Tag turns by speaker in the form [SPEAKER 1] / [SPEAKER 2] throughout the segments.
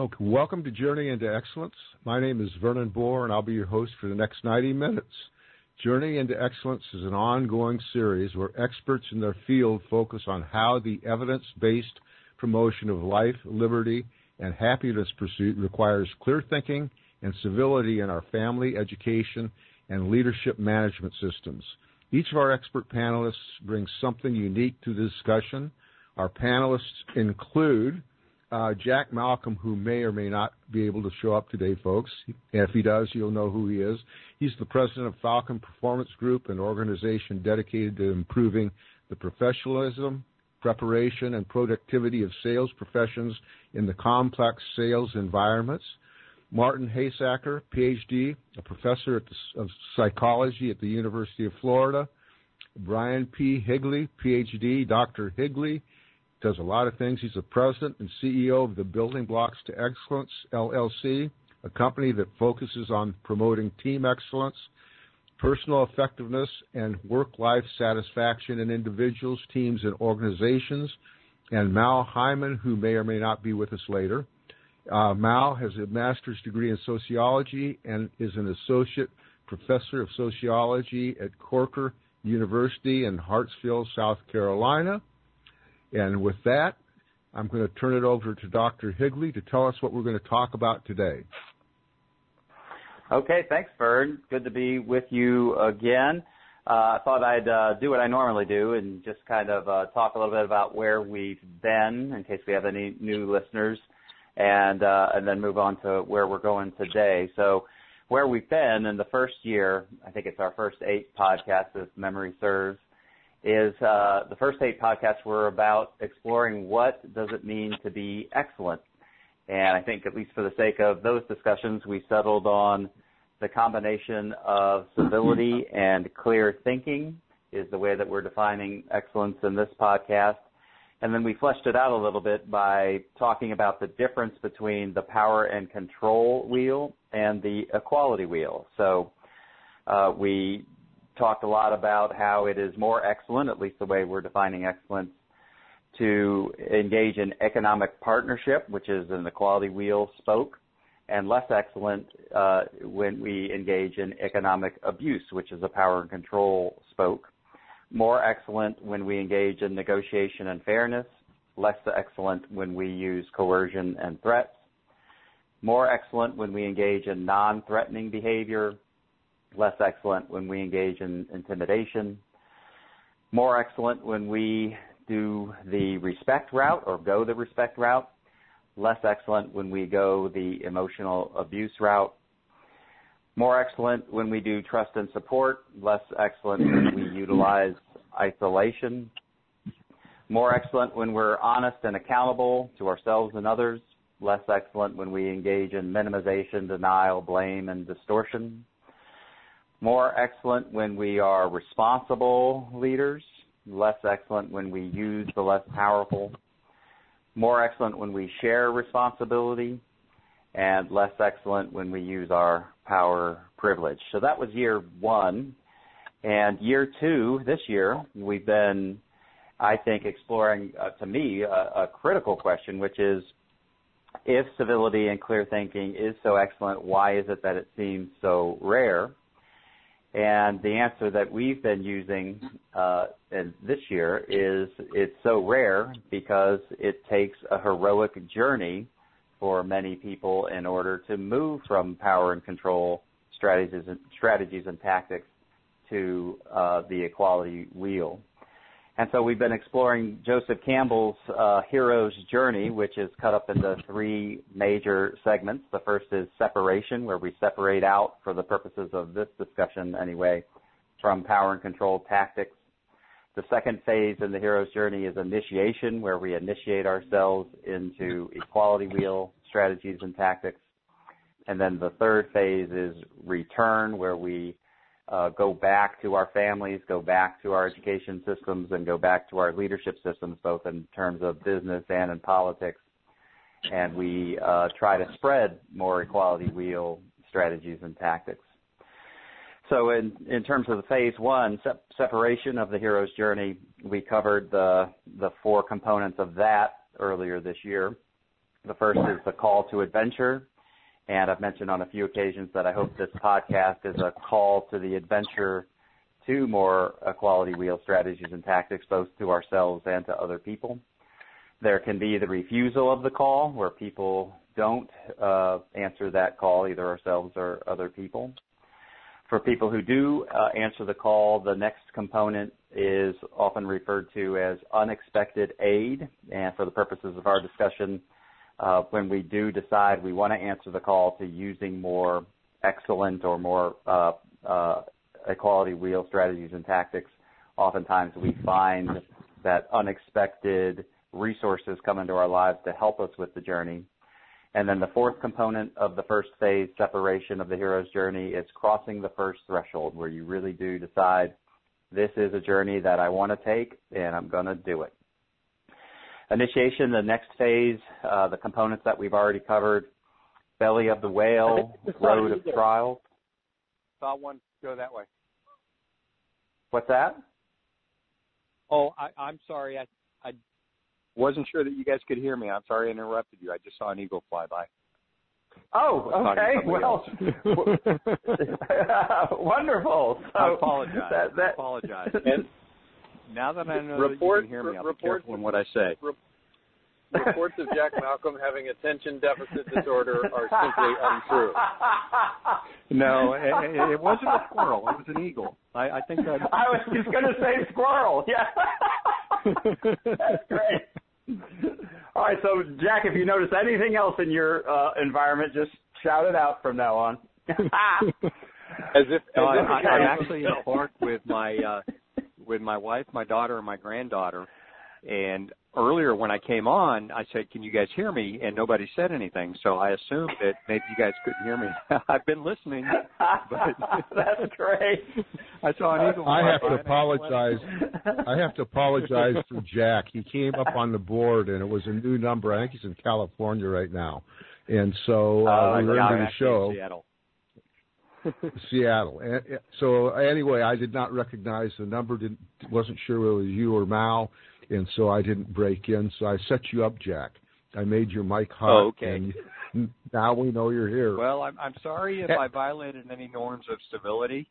[SPEAKER 1] Okay, welcome to Journey into Excellence. My name is Vernon Bohr, and I'll be your host for the next 90 minutes. Journey into Excellence is an ongoing series where experts in their field focus on how the evidence-based promotion of life, liberty, and happiness pursuit requires clear thinking and civility in our family, education, and leadership management systems. Each of our expert panelists brings something unique to the discussion. Our panelists include Jack Malcolm, who may or may not be able to show up today, folks. If he does, you'll know who he is. He's the president of Falcon Performance Group, an organization dedicated to improving the professionalism, preparation, and productivity of sales professions in the complex sales environments. Martin Haysacker, Ph.D., a professor of psychology at the University of Florida. Brian P. Higley, Ph.D., Dr. Higley does a lot of things. He's the president and CEO of the Building Blocks to Excellence, LLC, a company that focuses on promoting team excellence, personal effectiveness, and work-life satisfaction in individuals, teams, and organizations. And Mal Hyman, who may or may not be with us later. Mal has a master's degree in sociology and is an associate professor of sociology at Corker University in Hartsville, South Carolina. And with that, I'm going to turn it over to Dr. Higley to tell us what we're going to talk about today.
[SPEAKER 2] Okay, thanks, Vern. Good to be with you again. I thought I'd do what I normally do and just kind of talk a little bit about where we've been in case we have any new listeners, and then move on to where we're going today. So where we've been in the first year, I think it's our first 8 podcasts, if memory serves, is the first 8 podcasts were about exploring what does it mean to be excellent. And I think, at least for the sake of those discussions, we settled on the combination of civility and clear thinking is the way that we're defining excellence in this podcast. And then we fleshed it out a little bit by talking about the difference between the power and control wheel and the equality wheel. So we talked a lot about how it is more excellent, at least the way we're defining excellence, to engage in economic partnership, which is an equality wheel spoke, and less excellent when we engage in economic abuse, which is a power and control spoke. More excellent when we engage in negotiation and fairness, less excellent when we use coercion and threats. More excellent when we engage in non-threatening behavior, less excellent when we engage in intimidation. More excellent when we do the respect route or go the respect route, less excellent when we go the emotional abuse route. More excellent when we do trust and support, less excellent when we utilize isolation. More excellent when we're honest and accountable to ourselves and others, less excellent when we engage in minimization, denial, blame, and distortion. More excellent when we are responsible leaders, less excellent when we use the less powerful. More excellent when we share responsibility, and less excellent when we use our power privilege. So that was year 1. And year 2, this year, we've been, I think, exploring, to me, a critical question, which is, if civility and clear thinking is so excellent, why is it that it seems so rare? And the answer that we've been using in this year is it's so rare because it takes a heroic journey for many people in order to move from power and control strategies and tactics to the equality wheel. And so we've been exploring Joseph Campbell's hero's journey, which is cut up into 3 major segments. The first is separation, where we separate out, for the purposes of this discussion anyway, from power and control tactics. The second phase in the hero's journey is initiation, where we initiate ourselves into equality wheel strategies and tactics. And then the third phase is return, where we go back to our families, go back to our education systems, and go back to our leadership systems, both in terms of business and in politics. And we try to spread more equality wheel strategies and tactics. So in terms of the phase 1, separation of the hero's journey, we covered the 4 components of that earlier this year. The first is the call to adventure, and I've mentioned on a few occasions that I hope this podcast is a call to the adventure to more equality wheel strategies and tactics, both to ourselves and to other people. There can be the refusal of the call, where people don't answer that call, either ourselves or other people. For people who do answer the call, the next component is often referred to as unexpected aid. And for the purposes of our discussion, when we do decide we want to answer the call to using more excellent or more equality wheel strategies and tactics, oftentimes we find that unexpected resources come into our lives to help us with the journey. And then the fourth component of the first phase, separation of the hero's journey, is crossing the first threshold, where you really do decide, this is a journey that I want to take, and I'm going to do it. Initiation, the next phase, the components that we've already covered: belly of the whale, road of trials.
[SPEAKER 3] Saw one go that way.
[SPEAKER 2] What's that?
[SPEAKER 3] Oh, I'm sorry. I wasn't sure that you guys could hear me. I'm sorry I interrupted you. I just saw an eagle fly by.
[SPEAKER 2] Oh, okay. Well, wonderful. So
[SPEAKER 3] I apologize. I apologize. And now that I know that you can hear me, I'll be careful in what I say.
[SPEAKER 4] Reports of Jack Malcolm having attention deficit disorder are simply untrue.
[SPEAKER 3] No, it wasn't a squirrel. It was an eagle. I think that.
[SPEAKER 2] I was just going to say squirrel. Yeah. That's great. All right, so Jack, if you notice anything else in your environment, just shout it out from now on.
[SPEAKER 3] I'm actually in a park with my wife, my daughter, and my granddaughter. And earlier when I came on, I said, "Can you guys hear me?" And nobody said anything, so I assumed that maybe you guys couldn't hear me. I've been listening. But
[SPEAKER 2] that's great.
[SPEAKER 3] I saw an eagle.
[SPEAKER 1] I have to apologize. I have to apologize for Jack. He came up on the board, and it was a new number. I think he's in California right now, and so we were into the show.
[SPEAKER 3] Seattle.
[SPEAKER 1] Seattle. So anyway, I did not recognize the number. Wasn't sure it was you or Mal. And so I didn't break in. So I set you up, Jack. I made your mic hot.
[SPEAKER 3] Oh, okay.
[SPEAKER 1] And now we know you're here.
[SPEAKER 3] Well, I'm sorry if I violated any norms of civility.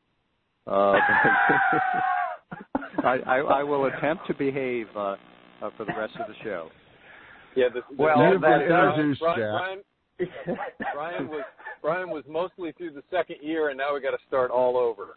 [SPEAKER 3] I will attempt to behave for the rest of the show.
[SPEAKER 4] Yeah.
[SPEAKER 1] You've been introduced, Jack.
[SPEAKER 4] Brian was mostly through the second year, and now we got to start all over.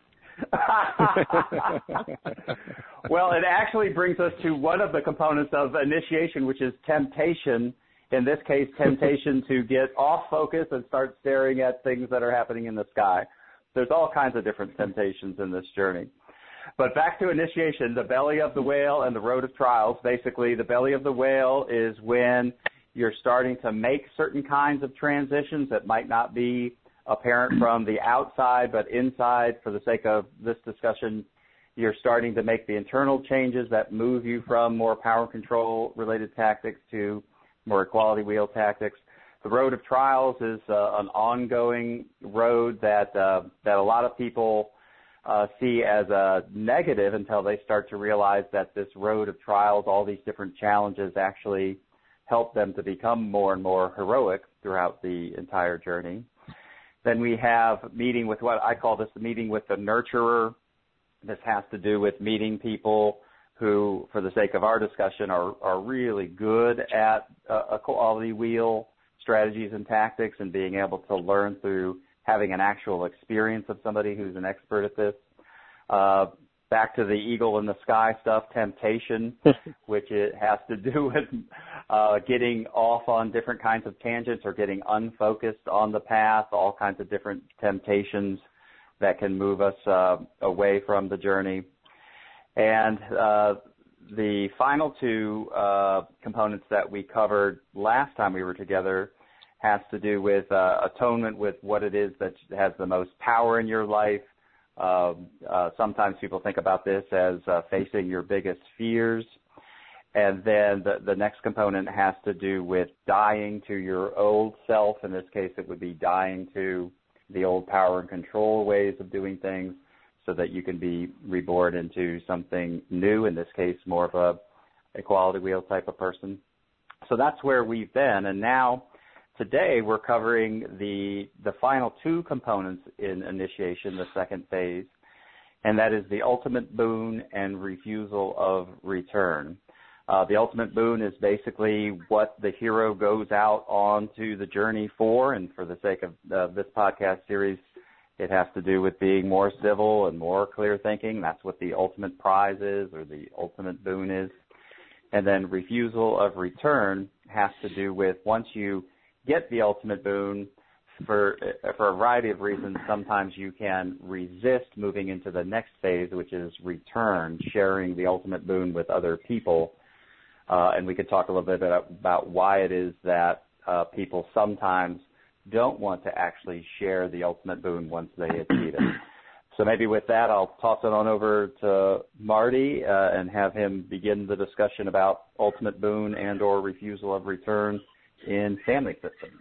[SPEAKER 2] Well, it actually brings us to one of the components of initiation, which is temptation. In this case, temptation to get off focus and start staring at things that are happening in the sky. There's all kinds of different temptations in this journey. But back to initiation, the belly of the whale and the road of trials. Basically, the belly of the whale is when you're starting to make certain kinds of transitions that might not be apparent from the outside, but inside, for the sake of this discussion, you're starting to make the internal changes that move you from more power control related tactics to more equality wheel tactics. The road of trials is an ongoing road that a lot of people see as a negative until they start to realize that this road of trials, all these different challenges, actually help them to become more and more heroic throughout the entire journey. Then we have meeting with what I call this the meeting with the nurturer. This has to do with meeting people who, for the sake of our discussion, are really good at equality wheel strategies and tactics, and being able to learn through having an actual experience of somebody who's an expert at this. Back to the eagle in the sky stuff, temptation, which it has to do with getting off on different kinds of tangents or getting unfocused on the path, all kinds of different temptations that can move us away from the journey. And the final two components that we covered last time we were together has to do with atonement with what it is that has the most power in your life. Sometimes people think about this as facing your biggest fears. And then the next component has to do with dying to your old self. In this case, it would be dying to the old power and control ways of doing things so that you can be reborn into something new, in this case, more of a equality wheel type of person. So that's where we've been. And now today we're covering the final two components in initiation, the second phase, and that is the ultimate boon and refusal of return. The ultimate boon is basically what the hero goes out onto the journey for, and for the sake of this podcast series, it has to do with being more civil and more clear thinking. That's what the ultimate prize is, or the ultimate boon is. And then refusal of return has to do with once you get the ultimate boon, for a variety of reasons, sometimes you can resist moving into the next phase, which is return, sharing the ultimate boon with other people. And we could talk a little bit about why it is that people sometimes don't want to actually share the ultimate boon once they achieve it. So maybe with that, I'll toss it on over to Marty and have him begin the discussion about ultimate boon and or refusal of return in family systems.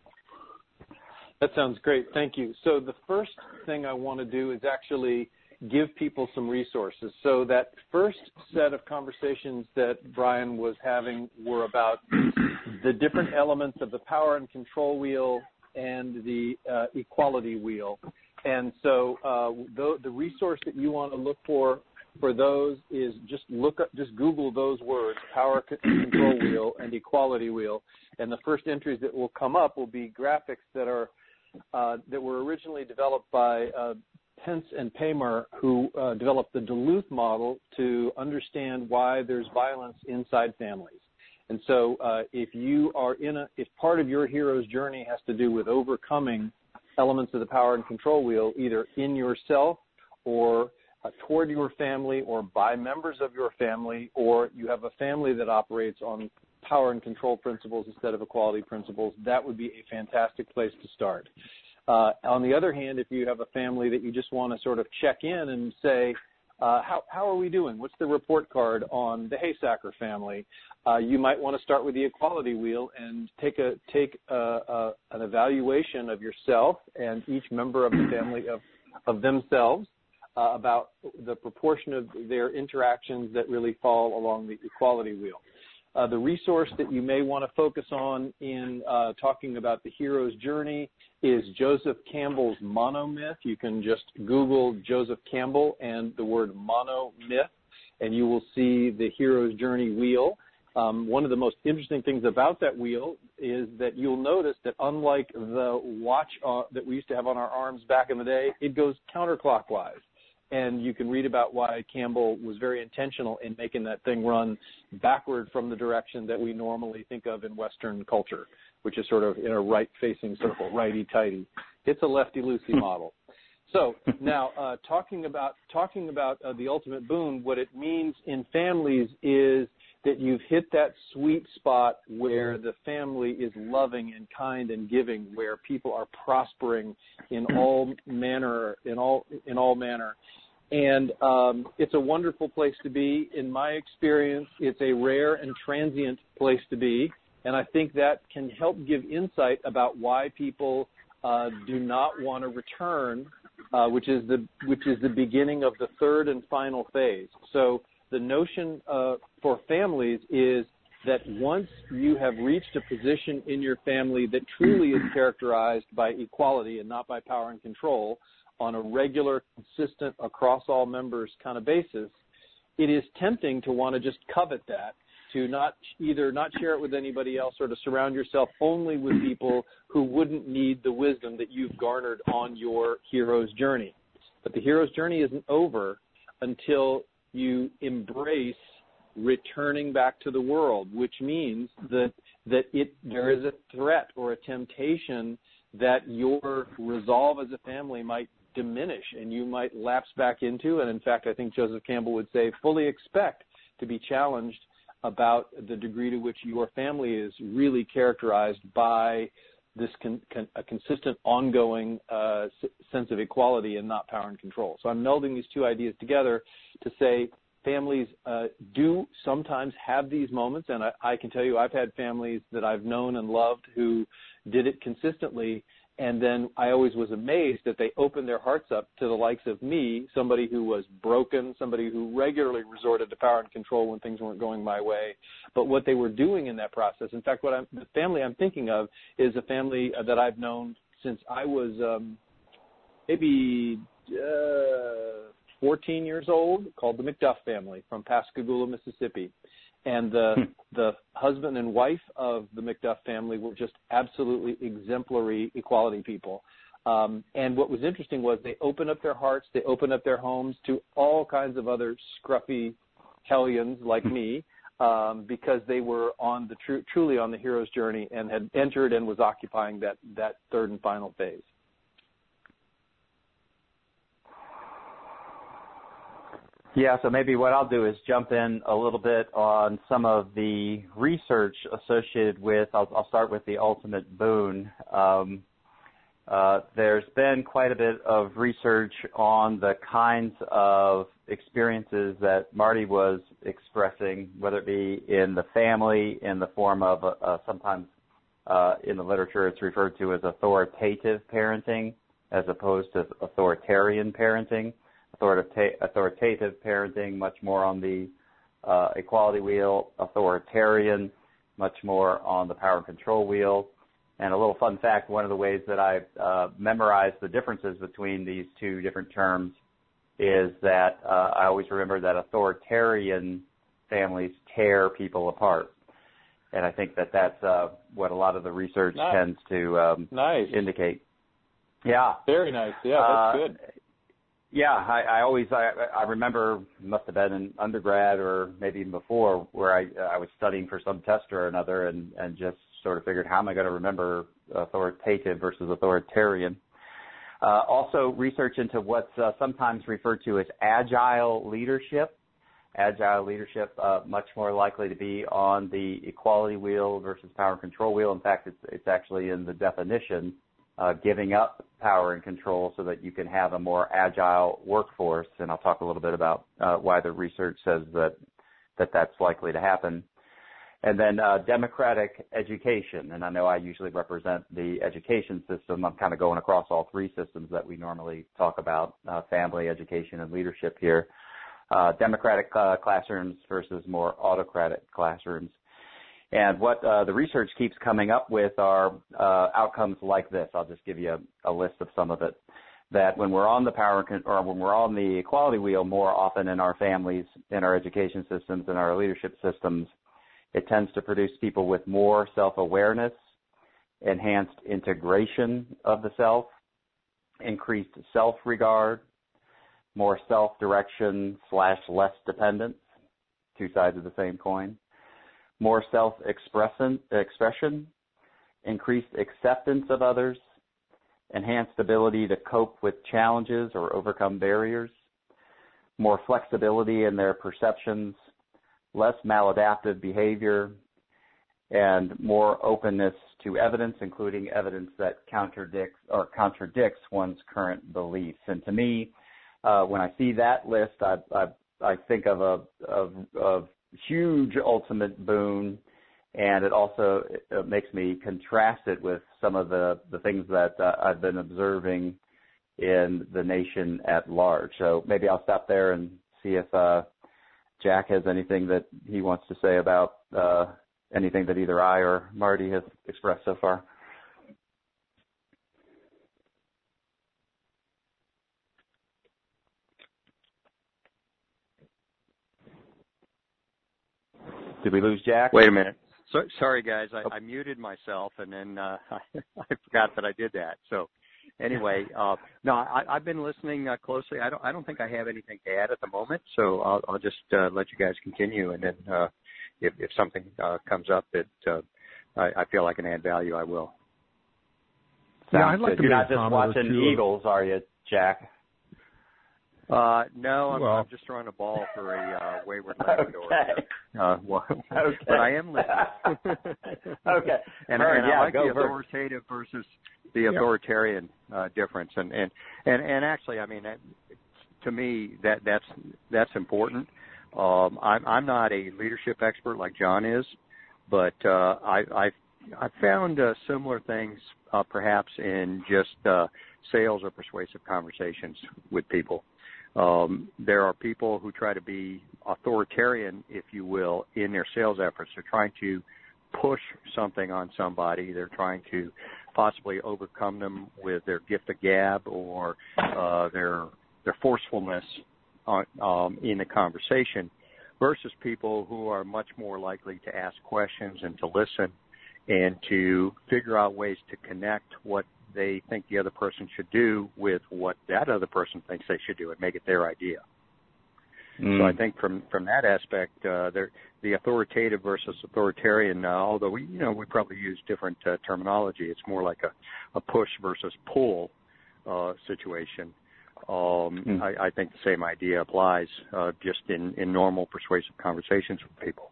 [SPEAKER 4] That sounds great. Thank you. So the first thing I want to do is actually give people some resources. So that first set of conversations that Brian was having were about the different elements of the power and control wheel and the equality wheel. And so the resource that you want to look for those is just Google those words, power control wheel and equality wheel. And the first entries that will come up will be graphics that were originally developed by Pence and Paymer, who developed the Duluth model to understand why there's violence inside families. And so if part of your hero's journey has to do with overcoming elements of the power and control wheel, either in yourself or toward your family or by members of your family, or you have a family that operates on power and control principles instead of equality principles, that would be a fantastic place to start. On the other hand, if you have a family that you just want to sort of check in and say, how are we doing? What's the report card on the Haysacker family? You might want to start with the equality wheel and take an evaluation of yourself and each member of the family of themselves about the proportion of their interactions that really fall along the equality wheel. The resource that you may want to focus on in talking about the hero's journey is Joseph Campbell's monomyth. You can just Google Joseph Campbell and the word monomyth, and you will see the hero's journey wheel. One of the most interesting things about that wheel is that you'll notice that unlike the watch that we used to have on our arms back in the day, it goes counterclockwise. And you can read about why Campbell was very intentional in making that thing run backward from the direction that we normally think of in Western culture, which is sort of in a right-facing circle, righty-tighty. It's a lefty-loosey model. So now talking about the ultimate boon, what it means in families is that you've hit that sweet spot where the family is loving and kind and giving, where people are prospering in all manner. And it's a wonderful place to be. In my experience, it's a rare and transient place to be. And I think that can help give insight about why people do not want to return, which is the beginning of the third and final phase. So the notion for families is that once you have reached a position in your family that truly is characterized by equality and not by power and control on a regular, consistent, across all members kind of basis, it is tempting to want to just covet that, to either not share it with anybody else or to surround yourself only with people who wouldn't need the wisdom that you've garnered on your hero's journey. But the hero's journey isn't over until you embrace returning back to the world, which means that there is a threat or a temptation that your resolve as a family might diminish and you might lapse back into. And in fact, I think Joseph Campbell would say, fully expect to be challenged about the degree to which your family is really characterized by this a consistent, ongoing sense of equality and not power and control. So I'm melding these two ideas together to say families do sometimes have these moments, and I can tell you I've had families that I've known and loved who did it consistently, And then I always was amazed that they opened their hearts up to the likes of me, somebody who was broken, somebody who regularly resorted to power and control when things weren't going my way. But what they were doing in that process, in fact, the family I'm thinking of is a family that I've known since I was maybe 14 years old, called the McDuff family from Pascagoula, Mississippi. And the husband and wife of the McDuff family were just absolutely exemplary equality people. And what was interesting was they opened up their hearts, they opened up their homes to all kinds of other scruffy hellions like me, because they were on the truly on the hero's journey and had entered and was occupying that third and final phase.
[SPEAKER 2] Yeah, so maybe what I'll do is jump in a little bit on some of the research associated with, I'll start with the ultimate boon. There's been quite a bit of research on the kinds of experiences that Marty was expressing, whether it be in the family in the form of sometimes in the literature it's referred to as authoritative parenting as opposed to authoritarian parenting. Authoritative parenting, much more on the equality wheel. Authoritarian, much more on the power and control wheel. And a little fun fact, one of the ways that I memorized the differences between these two different terms is that I always remember that authoritarian families tear people apart. And I think that that's what a lot of the research tends to indicate. Yeah.
[SPEAKER 4] Very nice. Yeah, that's good.
[SPEAKER 2] Yeah, I remember, must have been in undergrad or maybe even before, where I was studying for some test or another and just sort of figured, how am I going to remember authoritative versus authoritarian? Also, research into what's sometimes referred to as agile leadership. Agile leadership, much more likely to be on the equality wheel versus power and control wheel. In fact, it's actually in the definition, giving up power and control so that you can have a more agile workforce. And I'll talk a little bit about why the research says that's likely to happen. And then democratic education. And I know I usually represent the education system. I'm kind of going across all three systems that we normally talk about, family, education, and leadership here. Democratic classrooms versus more autocratic classrooms. And what the research keeps coming up with are outcomes like this. I'll just give you a list of some of it. That when we're on the when we're on the equality wheel more often in our families, in our education systems, in our leadership systems, it tends to produce people with more self-awareness, enhanced integration of the self, increased self-regard, more self-direction / less dependence, two sides of the same coin. More self-expression, increased acceptance of others, enhanced ability to cope with challenges or overcome barriers, more flexibility in their perceptions, less maladaptive behavior, and more openness to evidence, including evidence that contradicts one's current beliefs. And to me, when I see that list, I think of a huge ultimate boon, and it also makes me contrast it with some of the things that I've been observing in the nation at large. So maybe I'll stop there and see if Jack has anything that he wants to say about anything that either I or Marty has expressed so far. Did we lose Jack?
[SPEAKER 3] Wait a minute. Sorry, guys. I muted myself, and then I forgot that I did that. So anyway, no, I've been listening closely. I don't think I have anything to add at the moment, so I'll just let you guys continue, and then if something comes up that I feel I can add value, I will.
[SPEAKER 1] Yeah, I'd like to
[SPEAKER 2] You're not just watching Eagles, are you, Jack?
[SPEAKER 3] No, I'm just throwing a ball for a wayward Labrador.
[SPEAKER 2] Okay.
[SPEAKER 3] But I am listening.
[SPEAKER 2] Okay.
[SPEAKER 3] And I like the authoritative versus the authoritarian difference. And actually, I mean, to me, that's important. I'm not a leadership expert like John is, but found similar things perhaps in just sales or persuasive conversations with people. There are people who try to be authoritarian, if you will, in their sales efforts. They're trying to push something on somebody. They're trying to possibly overcome them with their gift of gab or their forcefulness in the conversation, versus people who are much more likely to ask questions and to listen and to figure out ways to connect what they think the other person should do with what that other person thinks they should do and make it their idea. So I think from that aspect, the authoritative versus authoritarian, although we probably use different terminology, it's more like a push versus pull situation. I think the same idea applies just in normal persuasive conversations with people.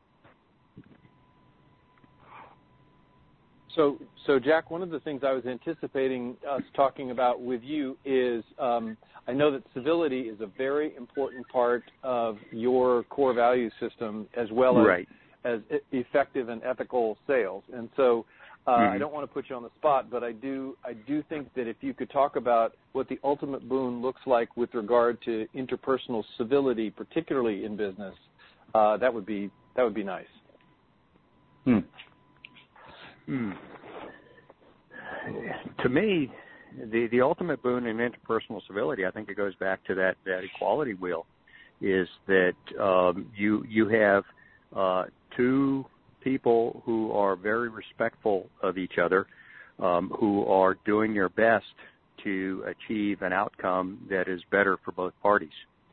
[SPEAKER 4] So Jack, one of the things I was anticipating us talking about with you is I know that civility is a very important part of your core value system, as well as effective and ethical sales. And so I don't want to put you on the spot, but I do think that if you could talk about what the ultimate boon looks like with regard to interpersonal civility, particularly in business, that would be nice.
[SPEAKER 3] To me, the ultimate boon in interpersonal civility, I think it goes back to that equality wheel, is that you have two people who are very respectful of each other, who are doing their best to achieve an outcome that is better for both parties.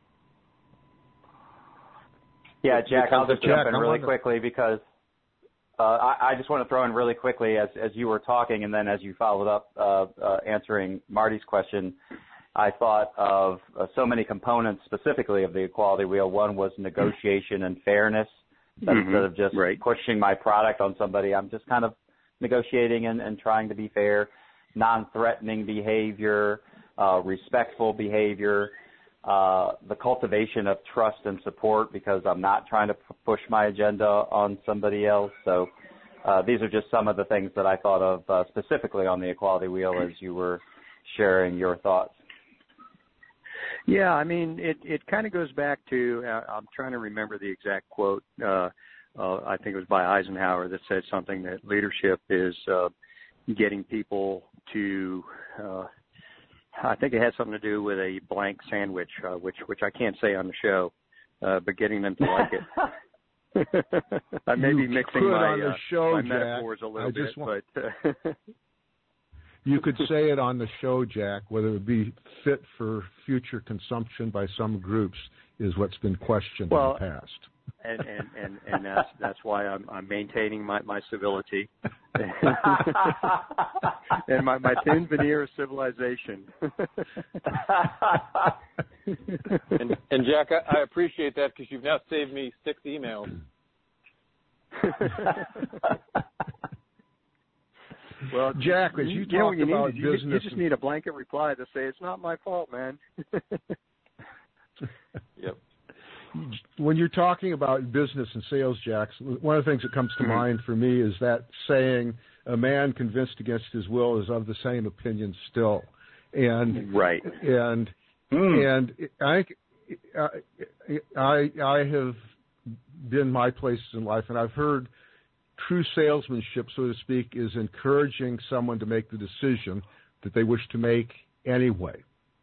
[SPEAKER 2] Yeah, Jack, I'll just jump in really quickly because I just want to throw in really quickly as you were talking and then as you followed up answering Marty's question, I thought of so many components specifically of the equality wheel. One was negotiation and fairness. Instead of just pushing my product on somebody, I'm just kind of negotiating and trying to be fair. Non-threatening behavior, respectful behavior, the cultivation of trust and support because I'm not trying to push my agenda on somebody else. So these are just some of the things that I thought of specifically on the equality wheel as you were sharing your thoughts.
[SPEAKER 3] Yeah, I mean, it kind of goes back to, I'm trying to remember the exact quote. I think it was by Eisenhower that said something that leadership is getting people to, I think it had something to do with a blank sandwich, which I can't say on the show, but getting them to like it. I may be mixing my metaphors a little bit, but...
[SPEAKER 1] You could say it on the show, Jack, whether it would be fit for future consumption by some groups is what's been questioned in the past.
[SPEAKER 3] And that's why I'm maintaining my civility and my thin veneer of civilization.
[SPEAKER 4] and Jack, I appreciate that because you've now saved me 6 emails.
[SPEAKER 3] Well,
[SPEAKER 1] Jack, as you talk about business,
[SPEAKER 3] you just need a blanket reply to say it's not my fault, man.
[SPEAKER 4] Yep.
[SPEAKER 1] When you're talking about business and sales, Jack, one of the things that comes to mind for me is that saying, "A man convinced against his will is of the same opinion still." And and I have been my places in life, and I've heard. True salesmanship, so to speak, is encouraging someone to make the decision that they wish to make anyway.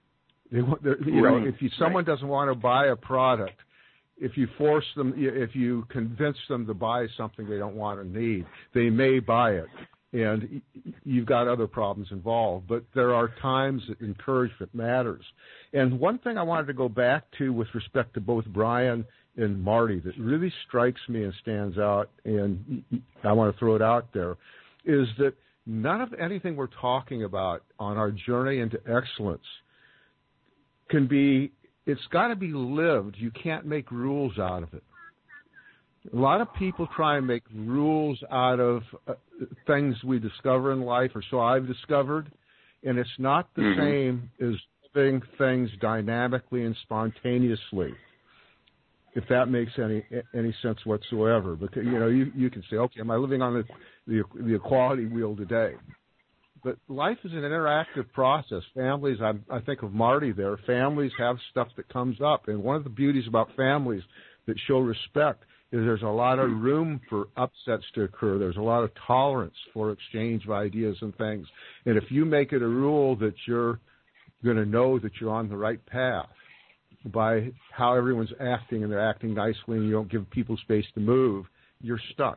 [SPEAKER 1] If someone doesn't want to buy a product, if you force them, if you convince them to buy something they don't want or need, they may buy it, and you've got other problems involved. But there are times that encouragement matters. And one thing I wanted to go back to with respect to both Brian and Marty that really strikes me and stands out, and I want to throw it out there, is that none of anything we're talking about on our journey into excellence can be, it's got to be lived. You can't make rules out of it. A lot of people try and make rules out of things we discover in life, or so I've discovered, and it's not the same as living things dynamically and spontaneously. if that makes any sense whatsoever. But you can say, okay, am I living on the equality wheel today? But life is an interactive process. Families, I think of Marty there. Families have stuff that comes up, and one of the beauties about families that show respect is there's a lot of room for upsets to occur. There's a lot of tolerance for exchange of ideas and things. And if you make it a rule that you're going to know that you're on the right path by how everyone's acting, and they're acting nicely, and you don't give people space to move, you're stuck.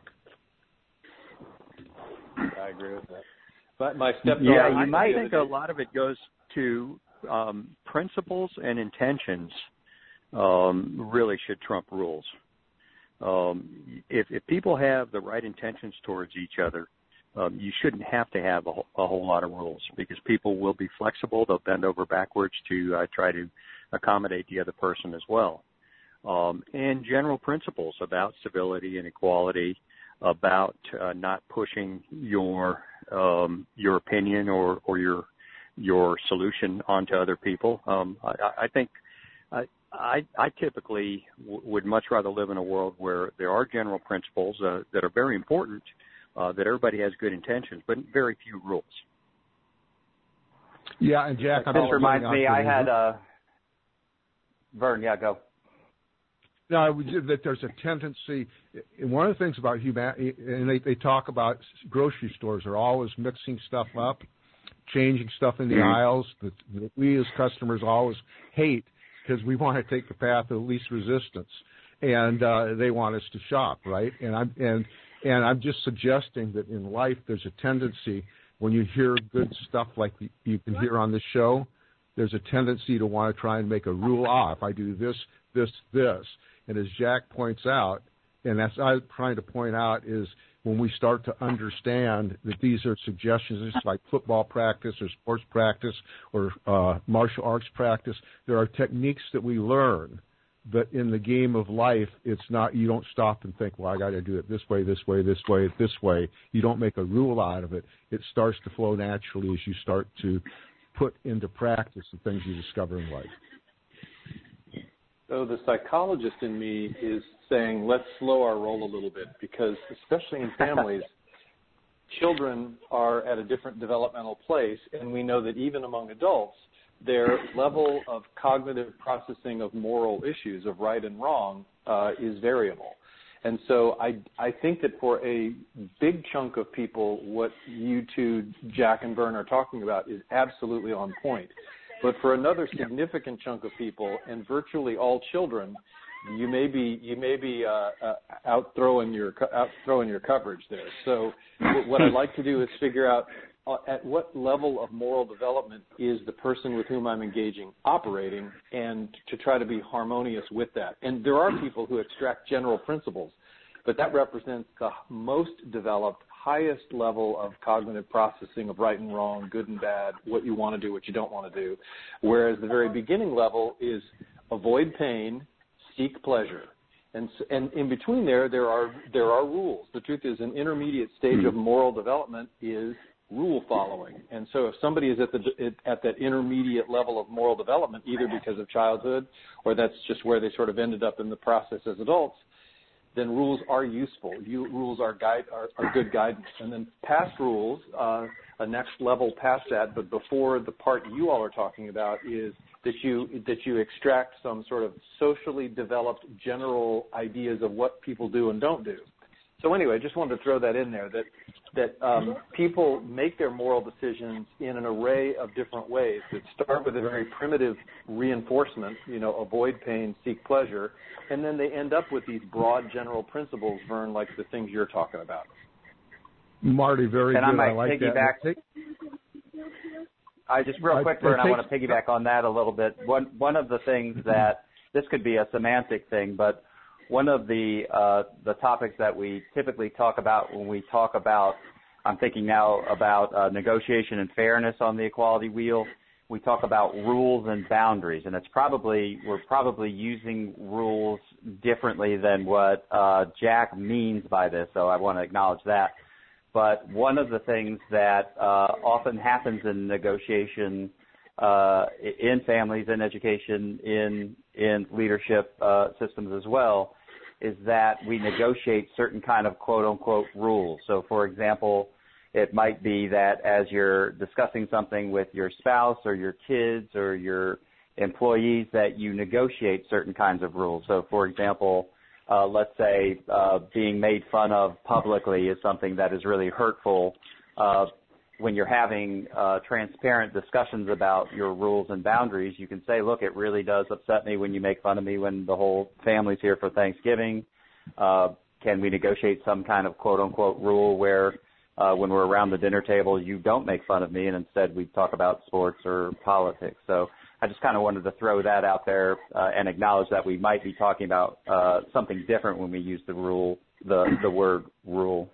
[SPEAKER 4] I agree with that. But my stepdaughter,
[SPEAKER 3] I think a lot of it goes to principles and intentions. Really should trump rules. If people have the right intentions towards each other, you shouldn't have to have a whole lot of rules, because people will be flexible. They'll bend over backwards to try to accommodate the other person as well. And general principles about civility and equality, about not pushing your opinion or your solution onto other people. I think I typically would much rather live in a world where there are general principles that are very important, that everybody has good intentions, but very few rules.
[SPEAKER 1] Yeah, and Jack,
[SPEAKER 2] this reminds me, I had Vern, yeah, go.
[SPEAKER 1] No, that there's a tendency, and one of the things about humanity, and they talk about grocery stores are always mixing stuff up, changing stuff in the aisles that we as customers always hate, because we want to take the path of least resistance, and they want us to shop, right? And I'm just suggesting that in life there's a tendency, when you hear good stuff like you can hear on this show, there's a tendency to want to try and make a rule. If I do this, this, this. And as Jack points out, and that's what I'm trying to point out, is when we start to understand that these are suggestions, just like football practice or sports practice or martial arts practice, there are techniques that we learn. But in the game of life, it's not, you don't stop and think, well, I got to do it this way, this way, this way, this way. You don't make a rule out of it. It starts to flow naturally as you start to put into practice the things you discover in life.
[SPEAKER 4] So the psychologist in me is saying, let's slow our roll a little bit, because especially in families, children are at a different developmental place, and we know that even among adults, their level of cognitive processing of moral issues, of right and wrong, is variable. And so I think that for a big chunk of people, what you two, Jack and Vern, are talking about is absolutely on point. But for another significant chunk of people, and virtually all children, you may be out throwing your coverage there. So what I'd like to do is figure out at what level of moral development is the person with whom I'm engaging operating, and to try to be harmonious with that. And there are people who extract general principles, but that represents the most developed, highest level of cognitive processing of right and wrong, good and bad, what you want to do, what you don't want to do. Whereas the very beginning level is avoid pain, seek pleasure. And in between there are rules. The truth is, an intermediate stage of moral development is rule following. And so if somebody is at that intermediate level of moral development, either because of childhood or that's just where they sort of ended up in the process as adults, then rules are useful. Rules are good guidance. And then past rules, a next level past that, but before the part you all are talking about, is that you extract some sort of socially developed general ideas of what people do and don't do. So anyway, I just wanted to throw that in there, that people make their moral decisions in an array of different ways that start with a very primitive reinforcement, avoid pain, seek pleasure, and then they end up with these broad general principles, Vern, like the things you're talking about.
[SPEAKER 1] Marty, very good.
[SPEAKER 2] And I might
[SPEAKER 1] like
[SPEAKER 2] piggyback.
[SPEAKER 1] That.
[SPEAKER 2] I just real quick, Vern, I want to piggyback on that a little bit. One of the things that, this could be a semantic thing, but one of the topics that we typically talk about when we talk about, I'm thinking now about negotiation and fairness on the equality wheel, we talk about rules and boundaries, and we're probably using rules differently than what Jack means by this, so I want to acknowledge that. But one of the things that often happens in negotiation in families, in education, in leadership systems as well, is that we negotiate certain kind of quote-unquote rules. So, for example, it might be that as you're discussing something with your spouse or your kids or your employees that you negotiate certain kinds of rules. So, for example, let's say being made fun of publicly is something that is really hurtful. When you're having transparent discussions about your rules and boundaries, you can say, look, it really does upset me when you make fun of me when the whole family's here for Thanksgiving. Can we negotiate some kind of quote-unquote rule where when we're around the dinner table, you don't make fun of me and instead we talk about sports or politics? So I just kind of wanted to throw that out there and acknowledge that we might be talking about something different when we use the word rule.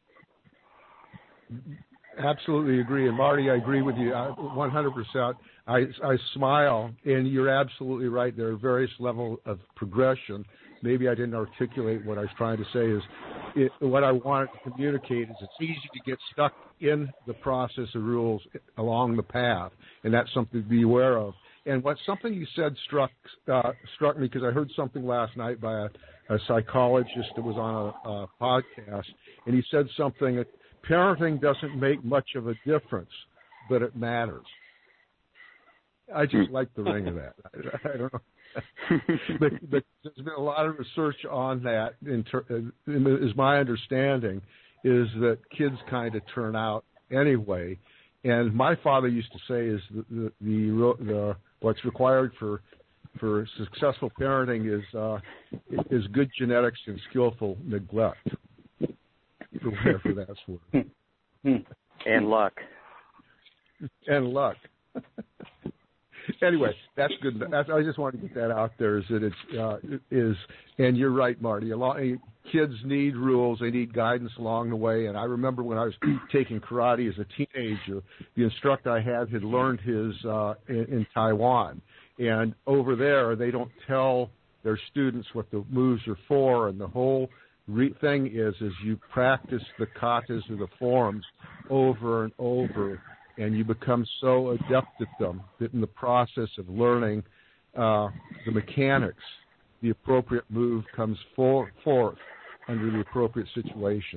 [SPEAKER 1] Absolutely agree. And Marty, I agree with you 100%. I smile, and you're absolutely right. There are various levels of progression. Maybe I didn't articulate what I was trying to say what I wanted to communicate is it's easy to get stuck in the process of rules along the path, and that's something to be aware of. And something you said struck me because I heard something last night by a psychologist that was on a podcast, and he said something that parenting doesn't make much of a difference, but it matters. I just like the ring of that. I don't know. But there's been a lot of research on that. Is my understanding is that kids kind of turn out anyway. And my father used to say is the what's required for successful parenting is good genetics and skillful neglect. For whatever that's worth.
[SPEAKER 3] And luck.
[SPEAKER 1] And luck. Anyway, that's good. I just wanted to get that out there. Is that and you're right, Marty. Kids need rules. They need guidance along the way. And I remember when I was taking karate as a teenager, the instructor I had learned his in Taiwan, and over there they don't tell their students what the moves are for, and the whole thing is you practice the katas or the forms over and over, and you become so adept at them that in the process of learning the mechanics, the appropriate move comes forth under the appropriate situation.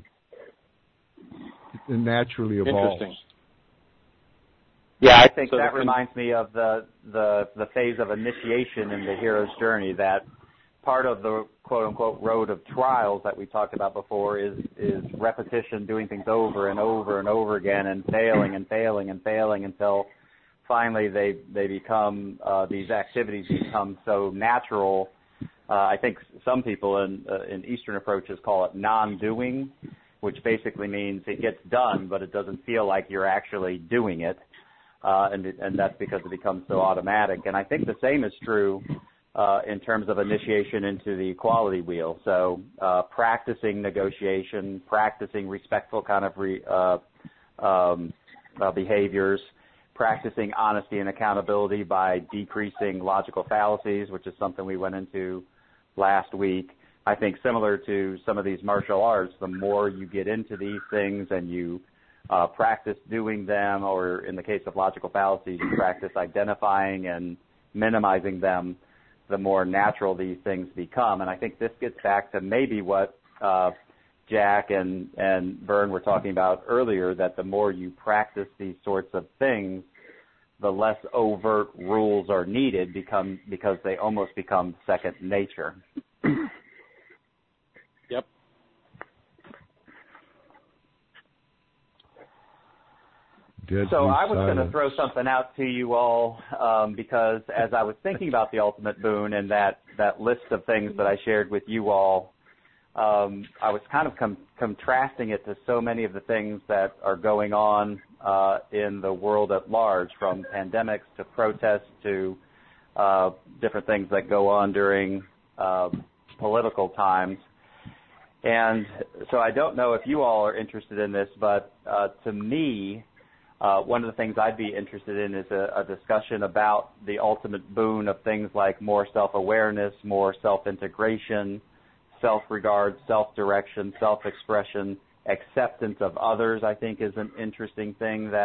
[SPEAKER 1] It naturally evolves.
[SPEAKER 3] Interesting.
[SPEAKER 2] Yeah, I think that reminds me of the phase of initiation in the hero's journey, that part of the quote-unquote road of trials that we talked about before is repetition, doing things over and over and over again, and failing and failing and failing until finally they become these activities become so natural. I think some people in Eastern approaches call it non-doing, which basically means it gets done, but it doesn't feel like you're actually doing it, and that's because it becomes so automatic. And I think the same is true in terms of initiation into the equality wheel. So practicing negotiation, practicing respectful kind of behaviors, practicing honesty and accountability by decreasing logical fallacies, which is something we went into last week. I think similar to some of these martial arts, the more you get into these things and you practice doing them, or in the case of logical fallacies, you practice identifying and minimizing them, the more natural these things become. And I think this gets back to maybe what Jack and Vern were talking about earlier, that the more you practice these sorts of things, the less overt rules are needed because they almost become second nature.
[SPEAKER 4] Yep.
[SPEAKER 2] So I was going to throw something out to you all because as I was thinking about the ultimate boon and that list of things that I shared with you all, I was kind of contrasting it to so many of the things that are going on in the world at large, from pandemics to protests to different things that go on during political times. And so I don't know if you all are interested in this, but to me, one of the things I'd be interested in is a discussion about the ultimate boon of things like more self-awareness, more self-integration, self-regard, self-direction, self-expression, acceptance of others, I think is an interesting thing that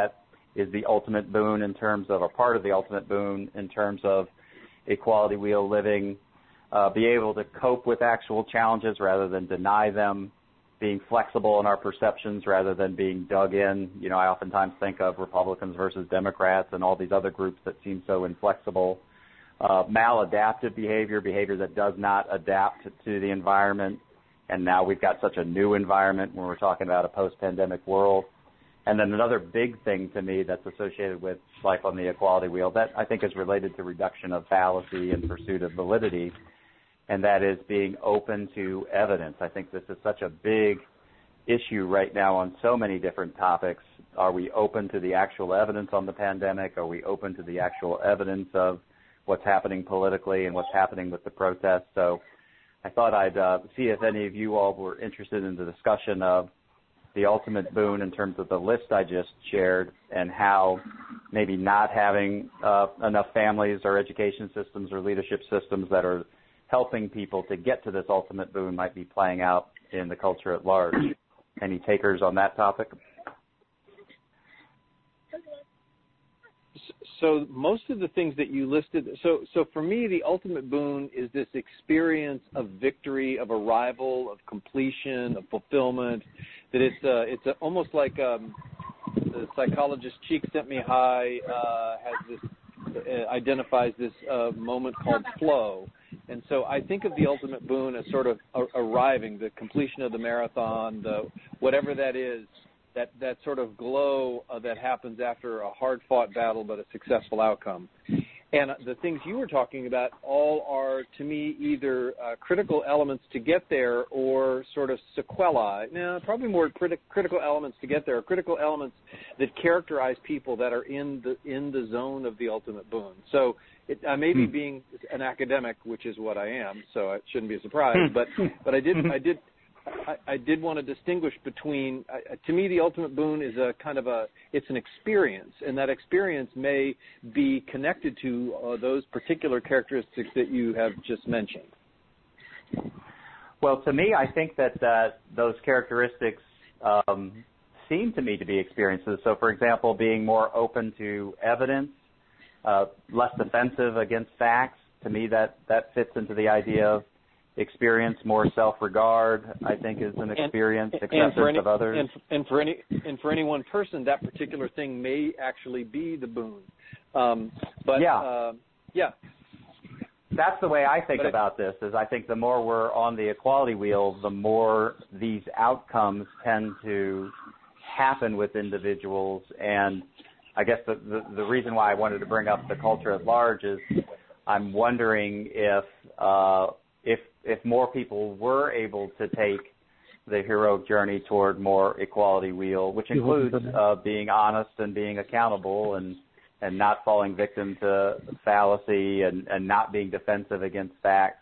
[SPEAKER 2] is the ultimate boon in terms of, or part of the ultimate boon in terms of equality wheel living, be able to cope with actual challenges rather than deny them, being flexible in our perceptions rather than being dug in. You know, I oftentimes think of Republicans versus Democrats and all these other groups that seem so inflexible. Maladaptive behavior that does not adapt to the environment. And now we've got such a new environment when we're talking about a post-pandemic world. And then another big thing to me that's associated with life on the equality wheel that I think is related to reduction of fallacy and pursuit of validity, and that is being open to evidence. I think this is such a big issue right now on so many different topics. Are we open to the actual evidence on the pandemic? Are we open to the actual evidence of what's happening politically and what's happening with the protests? So I thought I'd see if any of you all were interested in the discussion of the ultimate boon in terms of the list I just shared, and how maybe not having enough families or education systems or leadership systems that are helping people to get to this ultimate boon might be playing out in the culture at large. Any takers on that topic?
[SPEAKER 4] So most of the things that you listed, so for me, the ultimate boon is this experience of victory, of arrival, of completion, of fulfillment, that it's almost like the psychologist Csikszentmihalyi has this, identifies this moment called flow. And so I think of the ultimate boon as sort of arriving, the completion of the marathon, whatever that is, that sort of glow that happens after a hard-fought battle but a successful outcome. And the things you were talking about all are, to me, either critical elements to get there or sort of sequelae. Now, probably more critical elements to get there, or critical elements that characterize people that are in the zone of the ultimate boon. So I may be being an academic, which is what I am, so it shouldn't be a surprise. But I did want to distinguish between, to me, the ultimate boon is it's an experience, and that experience may be connected to those particular characteristics that you have just mentioned.
[SPEAKER 2] Well, to me, I think that those characteristics seem to me to be experiences. So, for example, being more open to evidence, less defensive against facts, to me that fits into the idea of experience. More self-regard, I think, is an experience. Acceptance of others.
[SPEAKER 4] And for any one person, that particular thing may actually be the boon. Yeah.
[SPEAKER 2] That's the way I think about this. Is I think the more we're on the equality wheel, the more these outcomes tend to happen with individuals. And I guess the reason why I wanted to bring up the culture at large is I'm wondering if more people were able to take the heroic journey toward more equality wheel, which includes being honest and being accountable and not falling victim to fallacy and not being defensive against facts.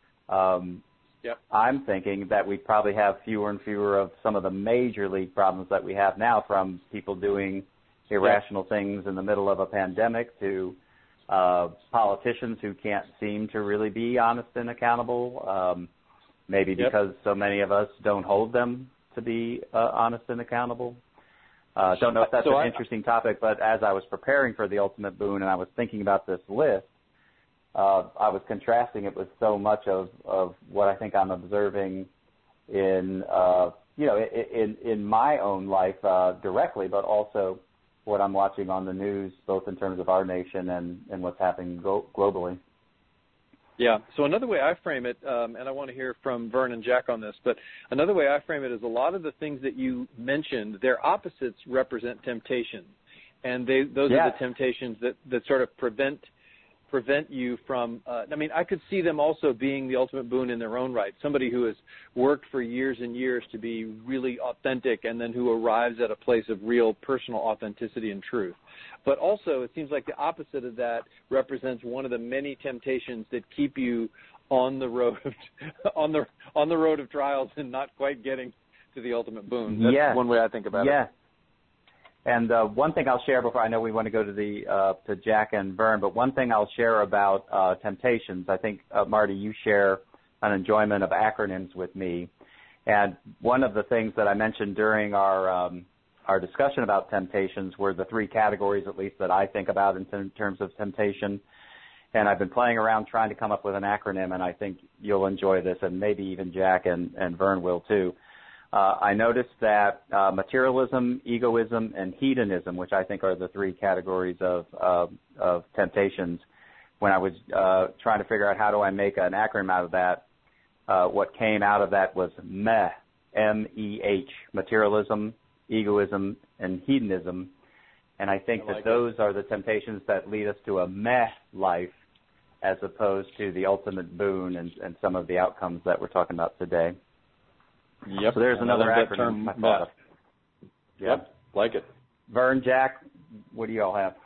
[SPEAKER 2] I'm thinking that we probably have fewer and fewer of some of the major league problems that we have now, from people doing irrational things in the middle of a pandemic to politicians who can't seem to really be honest and accountable, maybe because so many of us don't hold them to be honest and accountable. Don't know if that's an interesting topic, but as I was preparing for the ultimate boon and I was thinking about this list, I was contrasting it with so much of what I think I'm observing in my own life directly, but also what I'm watching on the news, both in terms of our nation and what's happening globally.
[SPEAKER 4] Yeah. So another way I frame it, and I want to hear from Vern and Jack on this, but another way I frame it is a lot of the things that you mentioned, their opposites represent temptation. And those are the temptations that sort of prevent you from, I could see them also being the ultimate boon in their own right. Somebody who has worked for years and years to be really authentic and then who arrives at a place of real personal authenticity and truth. But also, it seems like the opposite of that represents one of the many temptations that keep you on the road on the road of trials and not quite getting to the ultimate boon. That's one way I think about it. Yeah.
[SPEAKER 2] And one thing I'll share before, I know we want to go to to Jack and Vern, but one thing I'll share about temptations. I think, Marty, you share an enjoyment of acronyms with me. And one of the things that I mentioned during our our discussion about temptations were the three categories, at least, that I think about in terms of temptation. And I've been playing around trying to come up with an acronym, and I think you'll enjoy this, and maybe even Jack and Vern will too. I noticed that materialism, egoism, and hedonism, which I think are the three categories of temptations, when I was trying to figure out how do I make an acronym out of that, what came out of that was MEH, M-E-H, materialism, egoism, and hedonism. And I think that those are the temptations that lead us to a meh life as opposed to the ultimate boon and some of the outcomes that we're talking about today.
[SPEAKER 4] Yep.
[SPEAKER 2] So there's another acronym I thought of.
[SPEAKER 4] Yep, like it.
[SPEAKER 2] Vern, Jack, what do you all have?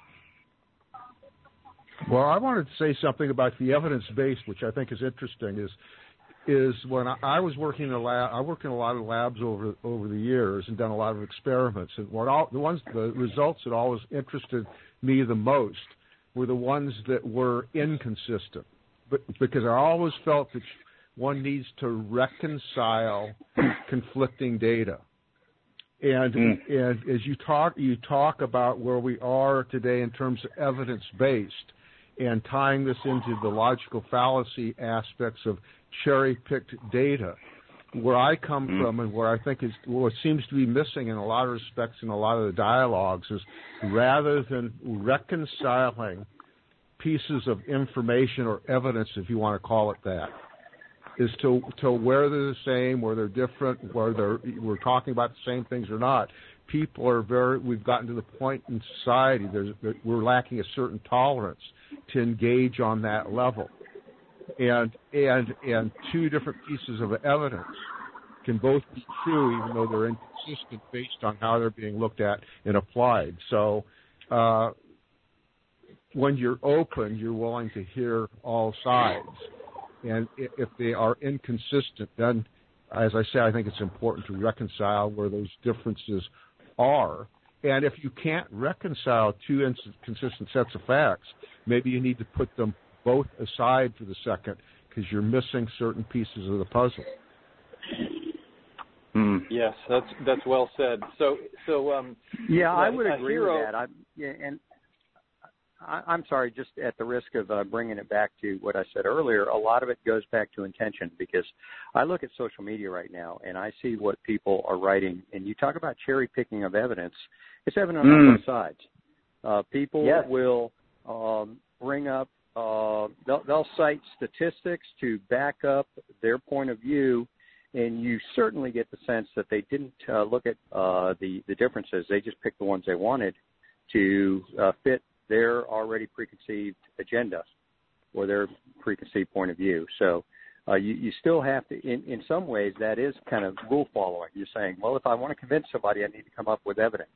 [SPEAKER 1] Well, I wanted to say something about the evidence-based, which I think is interesting, is when I was working in a lab, I worked in a lot of labs over the years and done a lot of experiments. And the results that always interested me the most were the ones that were inconsistent, because I always felt that one needs to reconcile conflicting data. And as you talk about where we are today in terms of evidence-based, and tying this into the logical fallacy aspects of cherry-picked data, where I come from and where I think is what seems to be missing in a lot of respects in a lot of the dialogues is, rather than reconciling pieces of information or evidence, if you want to call it that, is to where they're the same, where they're different, where we're talking about the same things or not. People are we've gotten to the point in society we're lacking a certain tolerance to engage on that level. And two different pieces of evidence can both be true, even though they're inconsistent based on how they're being looked at and applied. So when you're open, you're willing to hear all sides. And if they are inconsistent, then, as I say, I think it's important to reconcile where those differences are. And if you can't reconcile two inconsistent sets of facts, maybe you need to put them both aside for the second, because you're missing certain pieces of the puzzle.
[SPEAKER 4] Yes, that's well said. So
[SPEAKER 3] I would agree with that. I'm sorry, just at the risk of bringing it back to what I said earlier, a lot of it goes back to intention, because I look at social media right now and I see what people are writing, and you talk about cherry picking of evidence. It's evident on both sides. People will bring up, they'll cite statistics to back up their point of view, and you certainly get the sense that they didn't look at the differences. They just picked the ones they wanted to fit their already preconceived agenda or their preconceived point of view. So you still have to, in some ways, that is kind of rule following. You're saying, well, if I want to convince somebody, I need to come up with evidence.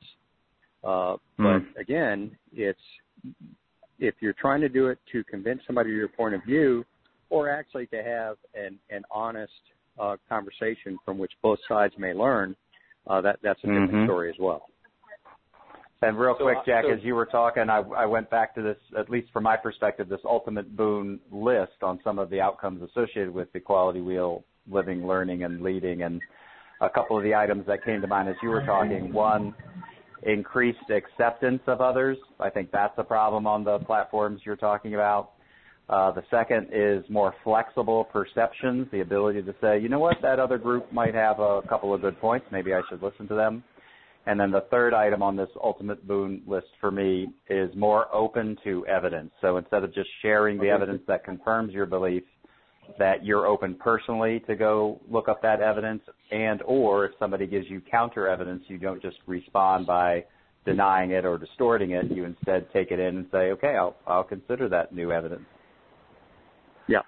[SPEAKER 3] But again, if you're trying to do it to convince somebody of your point of view, or actually to have an honest conversation from which both sides may learn, that's a different story as well.
[SPEAKER 2] And real quick, Jack, as you were talking, I went back to this, at least from my perspective, this ultimate boon list on some of the outcomes associated with the quality wheel, living, learning, and leading. And a couple of the items that came to mind as you were talking, one, increased acceptance of others. I think that's a problem on the platforms you're talking about. The second is more flexible perceptions, the ability to say, you know what, that other group might have a couple of good points. Maybe I should listen to them. And then the third item on this ultimate boon list for me is more open to evidence. So instead of just sharing the evidence that confirms your belief, that you're open personally to go look up that evidence, and or if somebody gives you counter evidence, you don't just respond by denying it or distorting it. You instead take it in and say, okay, I'll consider that new evidence.
[SPEAKER 3] Yeah.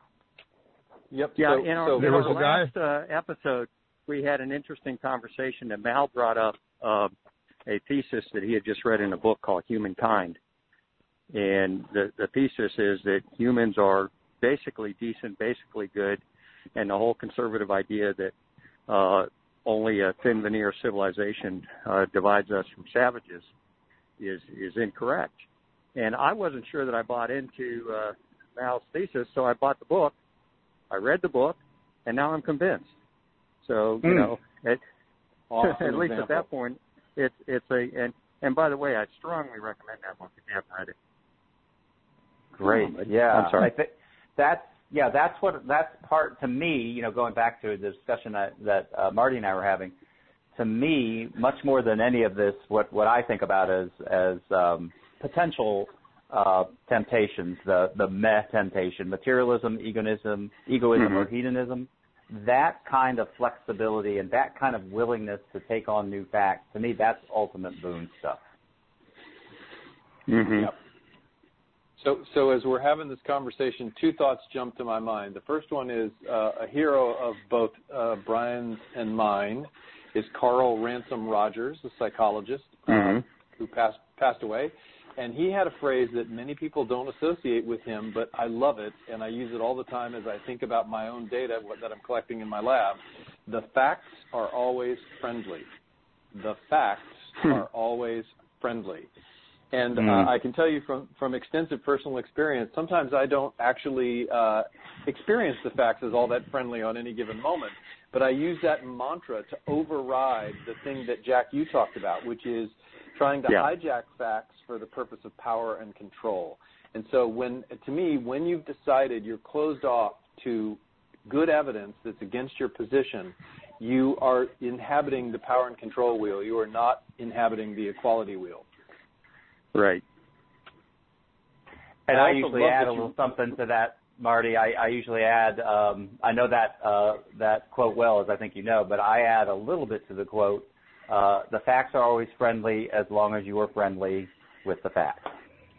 [SPEAKER 4] Yep.
[SPEAKER 3] Yeah.
[SPEAKER 4] So,
[SPEAKER 3] in our last episode, we had an interesting conversation that Mal brought up a thesis that he had just read in a book called Humankind. And the thesis is that humans are basically decent, basically good, and the whole conservative idea that only a thin veneer civilization divides us from savages is incorrect. And I wasn't sure that I bought into Mal's thesis, so I bought the book, I read the book, and now I'm convinced. So, you know, at least at that point, And by the way, I strongly recommend that book if you haven't read it.
[SPEAKER 2] Great. Yeah.
[SPEAKER 3] I'm sorry.
[SPEAKER 2] I think that's part, to me, going back to the discussion that Marty and I were having, to me, much more than any of this, what I think about as potential temptations, the meh temptation, materialism, egoism, or hedonism, that kind of flexibility and that kind of willingness to take on new facts, to me, that's ultimate boon stuff.
[SPEAKER 3] Mm-hmm.
[SPEAKER 4] Yep. So as we're having this conversation, two thoughts jump to my mind. The first one is a hero of both Brian's and mine is Carl Ransom Rogers, a psychologist who passed away. And he had a phrase that many people don't associate with him, but I love it, and I use it all the time as I think about my own data that I'm collecting in my lab. The facts are always friendly. The facts are always friendly. And I can tell you from extensive personal experience, sometimes I don't actually experience the facts as all that friendly on any given moment, but I use that mantra to override the thing that, Jack, you talked about, which is trying to hijack facts for the purpose of power and control. And so when you've decided you're closed off to good evidence that's against your position, you are inhabiting the power and control wheel. You are not inhabiting the equality wheel.
[SPEAKER 3] Right.
[SPEAKER 2] And I usually add a little something to that, Marty. I usually add, I know that quote well, as I think you know, but I add a little bit to the quote. The facts are always friendly as long as you are friendly with the facts.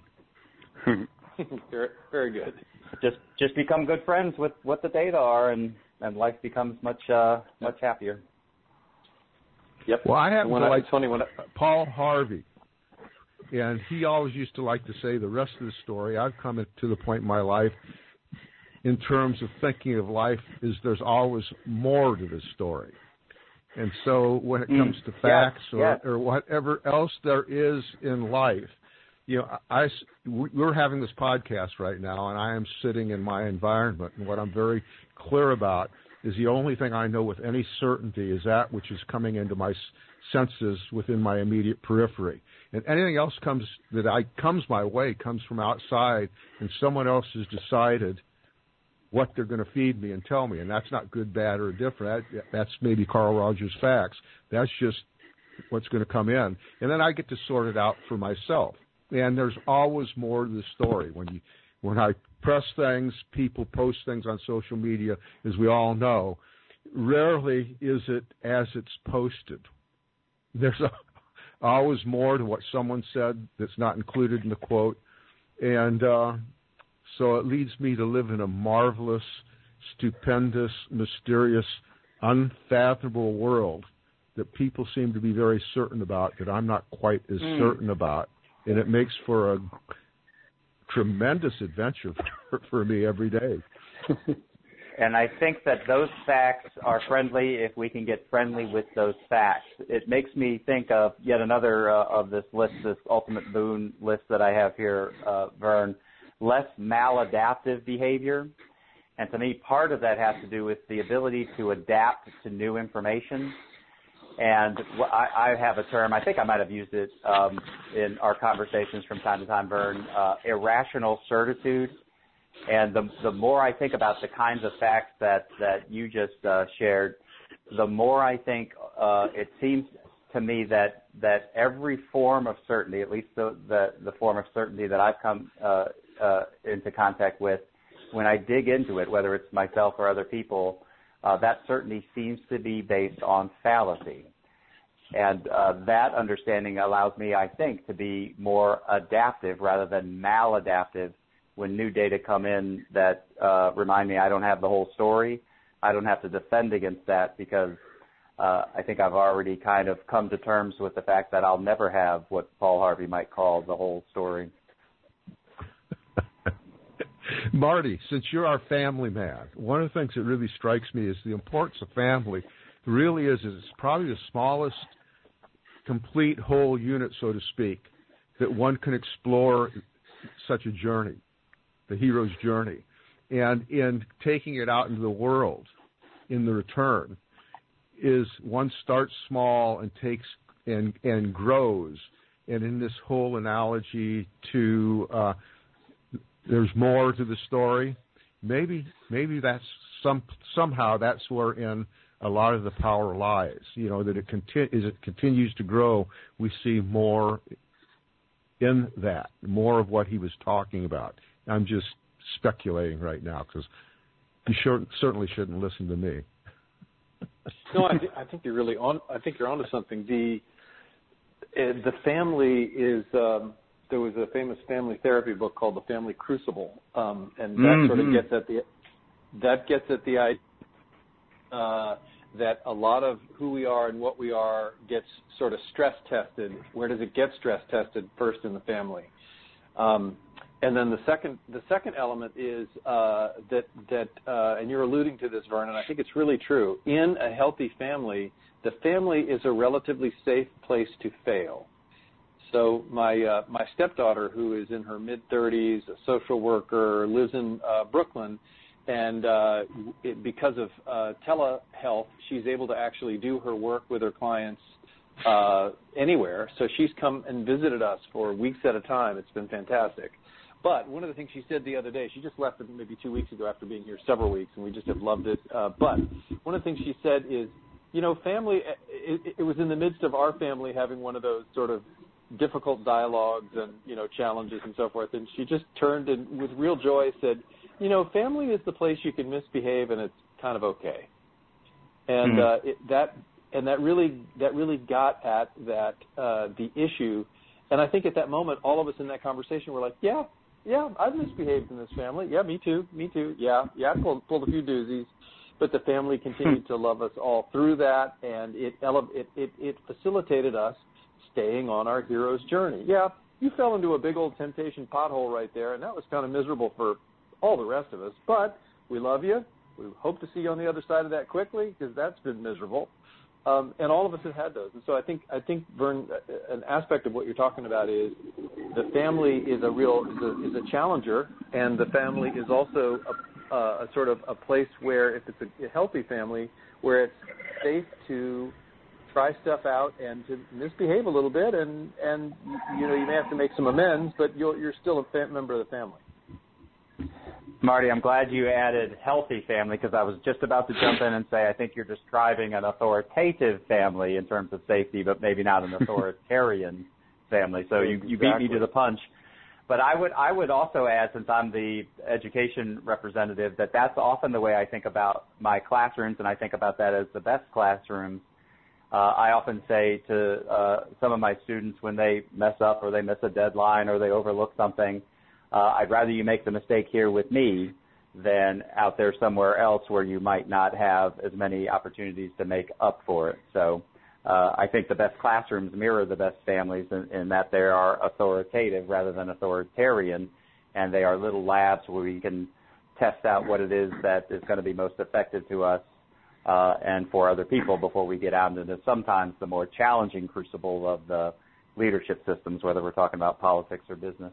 [SPEAKER 4] Very, very good.
[SPEAKER 2] Just become good friends with what the data are, and life becomes much happier.
[SPEAKER 4] Yep.
[SPEAKER 1] Well, I happen to like
[SPEAKER 4] Tony,
[SPEAKER 1] Paul Harvey, and he always used to like to say the rest of the story. I've come to the point in my life, in terms of thinking of life, is there's always more to the story. And so when it comes to facts or whatever else there is in life, we're having this podcast right now, and I am sitting in my environment. And what I'm very clear about is the only thing I know with any certainty is that which is coming into my senses within my immediate periphery. And anything else comes my way comes from outside, and someone else has decided what they're going to feed me and tell me, and that's not good, bad, or different. That's maybe Carl Rogers' facts. That's just what's going to come in, and then I get to sort it out for myself. And there's always more to the story. When I press things, people post things on social media, as we all know. Rarely is it as it's posted. There's always more to what someone said that's not included in the quote, and so it leads me to live in a marvelous, stupendous, mysterious, unfathomable world that people seem to be very certain about, that I'm not quite as certain about. And it makes for a tremendous adventure for me every day.
[SPEAKER 2] And I think that those facts are friendly if we can get friendly with those facts. It makes me think of yet another of this list, this ultimate boon list that I have here, Vern, less maladaptive behavior. And to me, part of that has to do with the ability to adapt to new information. And I have a term, I think I might have used it in our conversations from time to time, Vern, irrational certitude. And the more I think about the kinds of facts that you just shared, the more I think it seems to me that every form of certainty, at least the form of certainty that I've come into contact with, when I dig into it, whether it's myself or other people, that certainty seems to be based on fallacy. And that understanding allows me, I think, to be more adaptive rather than maladaptive when new data come in that remind me I don't have the whole story. I don't have to defend against that because I think I've already kind of come to terms with the fact that I'll never have what Paul Harvey might call the whole story.
[SPEAKER 1] Marty, since you're our family man, one of the things that really strikes me is the importance of family. It really is it's probably the smallest complete whole unit, so to speak, that one can explore such a journey, the hero's journey. And in taking it out into the world, in the return, is one starts small and takes and grows. And in this whole analogy to there's more to the story, maybe that's somehow that's wherein a lot of the power lies. That as it continues to grow, we see more in that, more of what he was talking about. I'm just speculating right now because you certainly shouldn't listen to me.
[SPEAKER 4] No, I think you're really on. I think you're onto something. The family is. There was a famous family therapy book called The Family Crucible, and that sort of gets at the idea that a lot of who we are and what we are gets sort of stress tested. Where does it get stress tested? First in the family. And then the second element is that and you're alluding to this, Vernon. I think it's really true. In a healthy family, the family is a relatively safe place to fail. So my stepdaughter, who is in her mid-30s, a social worker, lives in Brooklyn, and because of telehealth, she's able to actually do her work with her clients anywhere. So she's come and visited us for weeks at a time. It's been fantastic. But one of the things she said the other day, she just left maybe 2 weeks ago after being here several weeks, and we just have loved it. But one of the things she said is, family, it was in the midst of our family having one of those sort of difficult dialogues and, challenges and so forth. And she just turned and with real joy said, family is the place you can misbehave and it's kind of okay. And that really got at that the issue. And I think at that moment, all of us in that conversation were like, yeah, I've misbehaved in this family. Yeah, me too. Yeah, I pulled a few doozies. But the family continued to love us all through that, and it facilitated us staying on our hero's journey. Yeah, you fell into a big old temptation pothole right there, and that was kind of miserable for all the rest of us. But we love you. We hope to see you on the other side of that quickly, because that's been miserable. And all of us have had those. And so I think, Vern, an aspect of what you're talking about is the family is a challenger, and the family is also a sort of a place where, if it's a healthy family, where it's safe to try stuff out and to misbehave a little bit, and you may have to make some amends, but you're still a member of the family.
[SPEAKER 2] Marty, I'm glad you added healthy family, because I was just about to jump in and say I think you're describing an authoritative family in terms of safety, but maybe not an authoritarian family. So you beat me to the punch. But I would also add, since I'm the education representative, that's often the way I think about my classrooms, and I think about that as the best classrooms. I often say to some of my students when they mess up or they miss a deadline or they overlook something, I'd rather you make the mistake here with me than out there somewhere else where you might not have as many opportunities to make up for it. So I think the best classrooms mirror the best families in that they are authoritative rather than authoritarian, and they are little labs where we can test out what it is that is going to be most effective to us and for other people before we get out into sometimes the more challenging crucible of the leadership systems, whether we're talking about politics or business.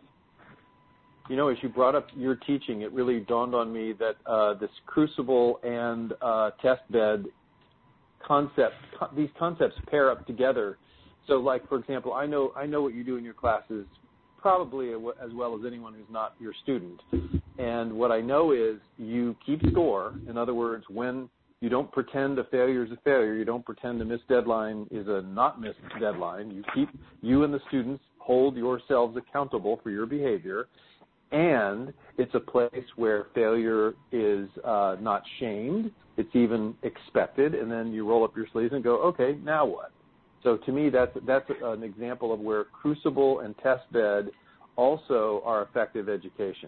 [SPEAKER 4] As you brought up your teaching, it really dawned on me that this crucible and test bed concept, these concepts pair up together. So, like, for example, I know what you do in your classes probably as well as anyone who's not your student. And what I know is you keep score. In other words, when you don't pretend a failure is a failure, you don't pretend a missed deadline is a not missed deadline. You and the students hold yourselves accountable for your behavior. And it's a place where failure is not shamed. It's even expected. And then you roll up your sleeves and go, okay, now what? So to me, that's an example of where crucible and test bed also are effective education.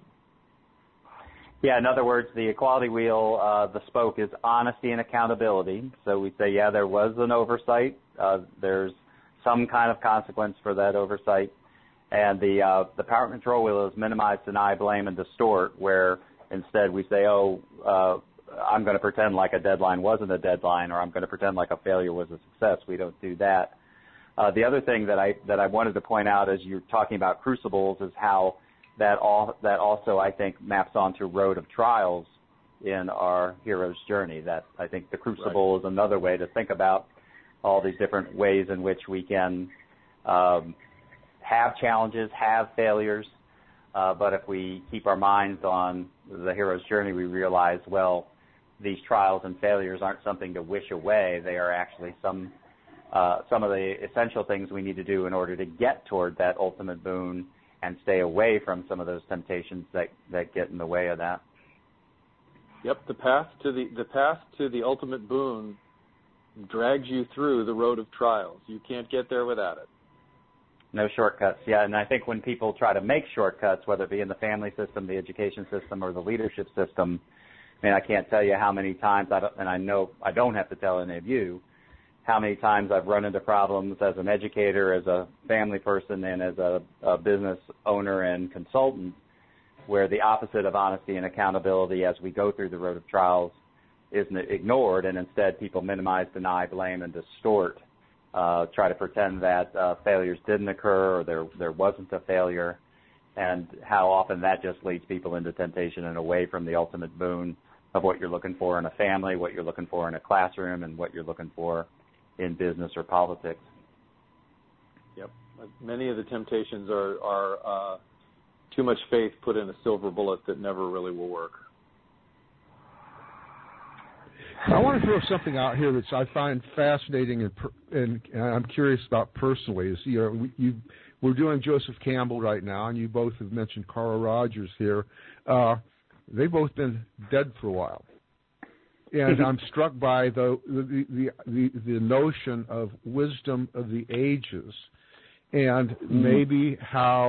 [SPEAKER 2] Yeah, in other words, the equality wheel, the spoke is honesty and accountability. So we say, yeah, there was an oversight. There's some kind of consequence for that oversight. And the power control wheel is minimize, deny, blame, and distort, where instead we say, I'm going to pretend like a deadline wasn't a deadline, or I'm going to pretend like a failure was a success. We don't do that. The other thing that I wanted to point out as you're talking about crucibles is how that also, I think, maps onto road of trials in our hero's journey. That I think the crucible is another way to think about all these different ways in which we can have challenges, have failures, but if we keep our minds on the hero's journey, we realize, well, these trials and failures aren't something to wish away. They are actually some of the essential things we need to do in order to get toward that ultimate boon and stay away from some of those temptations that get in the way of that.
[SPEAKER 4] Yep, the path to the ultimate boon drags you through the road of trials. You can't get there without it.
[SPEAKER 2] No shortcuts, yeah. And I think when people try to make shortcuts, whether it be in the family system, the education system, or the leadership system, I mean, I can't tell you how many times, and I know I don't have to tell any of you, how many times I've run into problems as an educator, as a family person, and as a business owner and consultant, where the opposite of honesty and accountability as we go through the road of trials is ignored, and instead people minimize, deny, blame, and distort, try to pretend that failures didn't occur or there wasn't a failure, and how often that just leads people into temptation and away from the ultimate boon of what you're looking for in a family, what you're looking for in a classroom, and what you're looking for in business or politics.
[SPEAKER 4] Yep. Many of the temptations are too much faith put in a silver bullet that never really will work.
[SPEAKER 1] I want to throw something out here that I find fascinating and I'm curious about personally. Is we're doing Joseph Campbell right now, and you both have mentioned Carl Rogers here. They've both been dead for a while, and I'm struck by the notion of wisdom of the ages, and maybe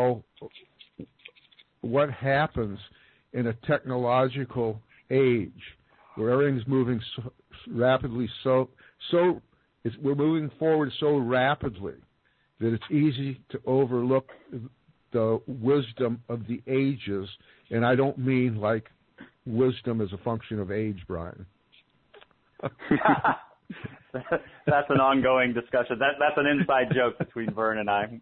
[SPEAKER 1] what happens in a technological age where everything's moving so rapidly, we're moving forward so rapidly that it's easy to overlook the wisdom of the ages, and I don't mean like wisdom as a function of age, Brian.
[SPEAKER 2] That's an ongoing discussion. That's an inside joke between Vern and I.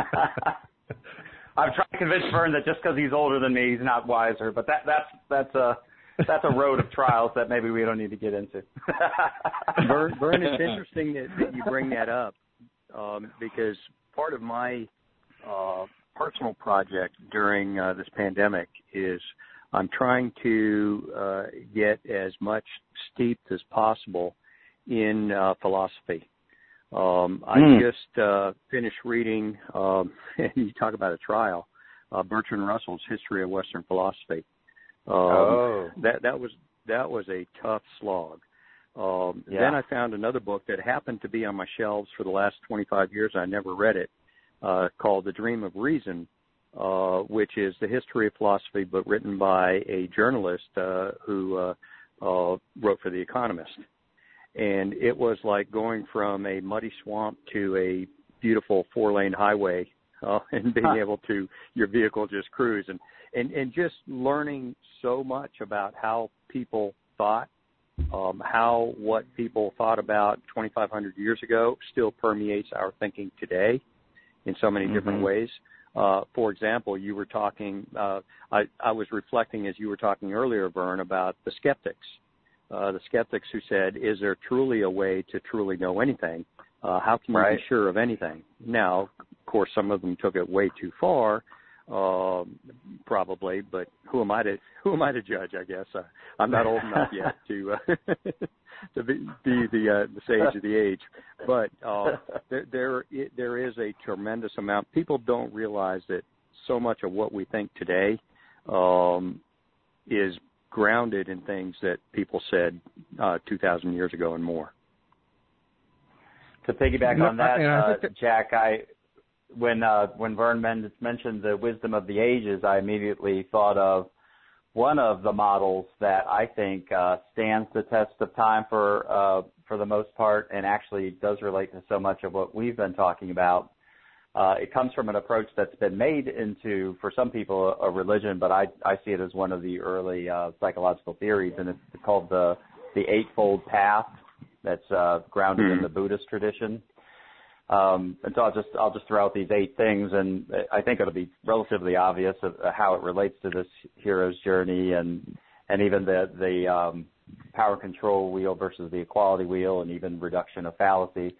[SPEAKER 2] I've tried to convince Vern that just because he's older than me, he's not wiser, but that's a road of trials that maybe we don't need to get into.
[SPEAKER 3] Vern, it's interesting that you bring that up because part of my personal project during this pandemic is I'm trying to get as much steeped as possible in philosophy. I just finished reading, and you talk about a trial, Bertrand Russell's History of Western Philosophy. That was a tough slog. Then I found another book that happened to be on my shelves for the last 25 years. I never read it, called The Dream of Reason, which is the history of philosophy, but written by a journalist who wrote for The Economist. And it was like going from a muddy swamp to a beautiful 4-lane highway and being able to, your vehicle just cruise. And just learning so much about how people thought, how what people thought about 2,500 years ago still permeates our thinking today in so many different ways. For example, you were talking, I was reflecting as you were talking earlier, Vern, about the skeptics who said, is there truly a way to truly know anything? How can you be sure of anything? Now, of course, some of them took it way too far, probably, but who am I to judge? I guess I'm not old enough yet to be the sage of the age. But there is a tremendous amount. People don't realize that so much of what we think today is grounded in things that people said 2,000 years ago and more.
[SPEAKER 2] To piggyback on that, Jack, when Vern mentioned the wisdom of the ages, I immediately thought of one of the models that I think stands the test of time for the most part, and actually does relate to so much of what we've been talking about. It comes from an approach that's been made into, for some people, a religion, but I see it as one of the early psychological theories, and it's called the Eightfold Path. That's grounded in the Buddhist tradition. And so I'll just throw out these 8 things, and I think it'll be relatively obvious of how it relates to this hero's journey, and even the power control wheel versus the equality wheel, and even reduction of fallacy.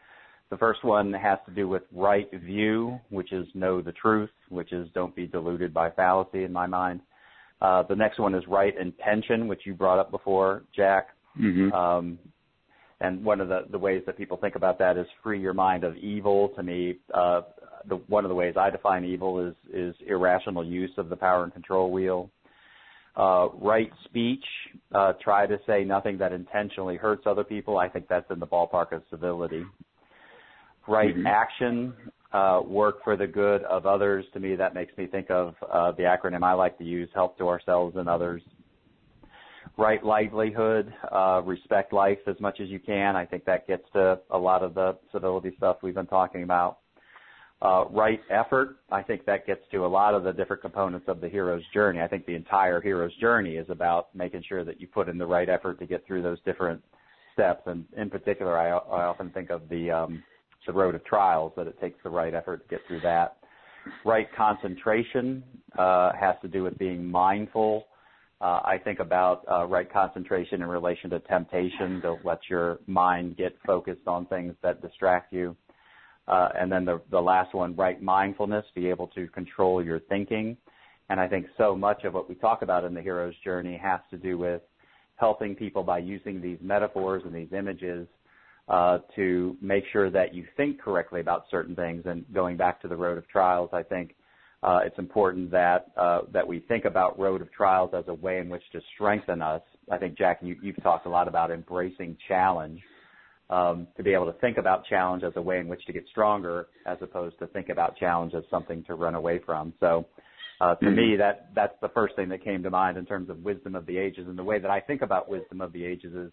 [SPEAKER 2] The first one has to do with right view, which is know the truth, which is don't be deluded by fallacy in my mind. The next one is right intention, which you brought up before, Jack.
[SPEAKER 3] Mm-hmm.
[SPEAKER 2] And one of the ways that people think about that is free your mind of evil. To me, one of the ways I define evil is irrational use of the power and control wheel. Right speech, try to say nothing that intentionally hurts other people. I think that's in the ballpark of civility. Right action, work for the good of others. To me, that makes me think of the acronym I like to use, help to ourselves and others. Right livelihood, respect life as much as you can. I think that gets to a lot of the civility stuff we've been talking about. Right effort, I think that gets to a lot of the different components of the hero's journey. I think the entire hero's journey is about making sure that you put in the right effort to get through those different steps. And in particular, I often think of the road of trials, that it takes the right effort to get through that. Right concentration has to do with being mindful. I think about right concentration in relation to temptation, to let your mind get focused on things that distract you. And then the last one, right mindfulness, be able to control your thinking. And I think so much of what we talk about in the hero's journey has to do with helping people by using these metaphors and these images to make sure that you think correctly about certain things. And going back to the road of trials, I think it's important that we think about road of trials as a way in which to strengthen us. I think, Jack, you've talked a lot about embracing challenge, to be able to think about challenge as a way in which to get stronger, as opposed to think about challenge as something to run away from. So to me, that's the first thing that came to mind in terms of wisdom of the ages. And the way that I think about wisdom of the ages is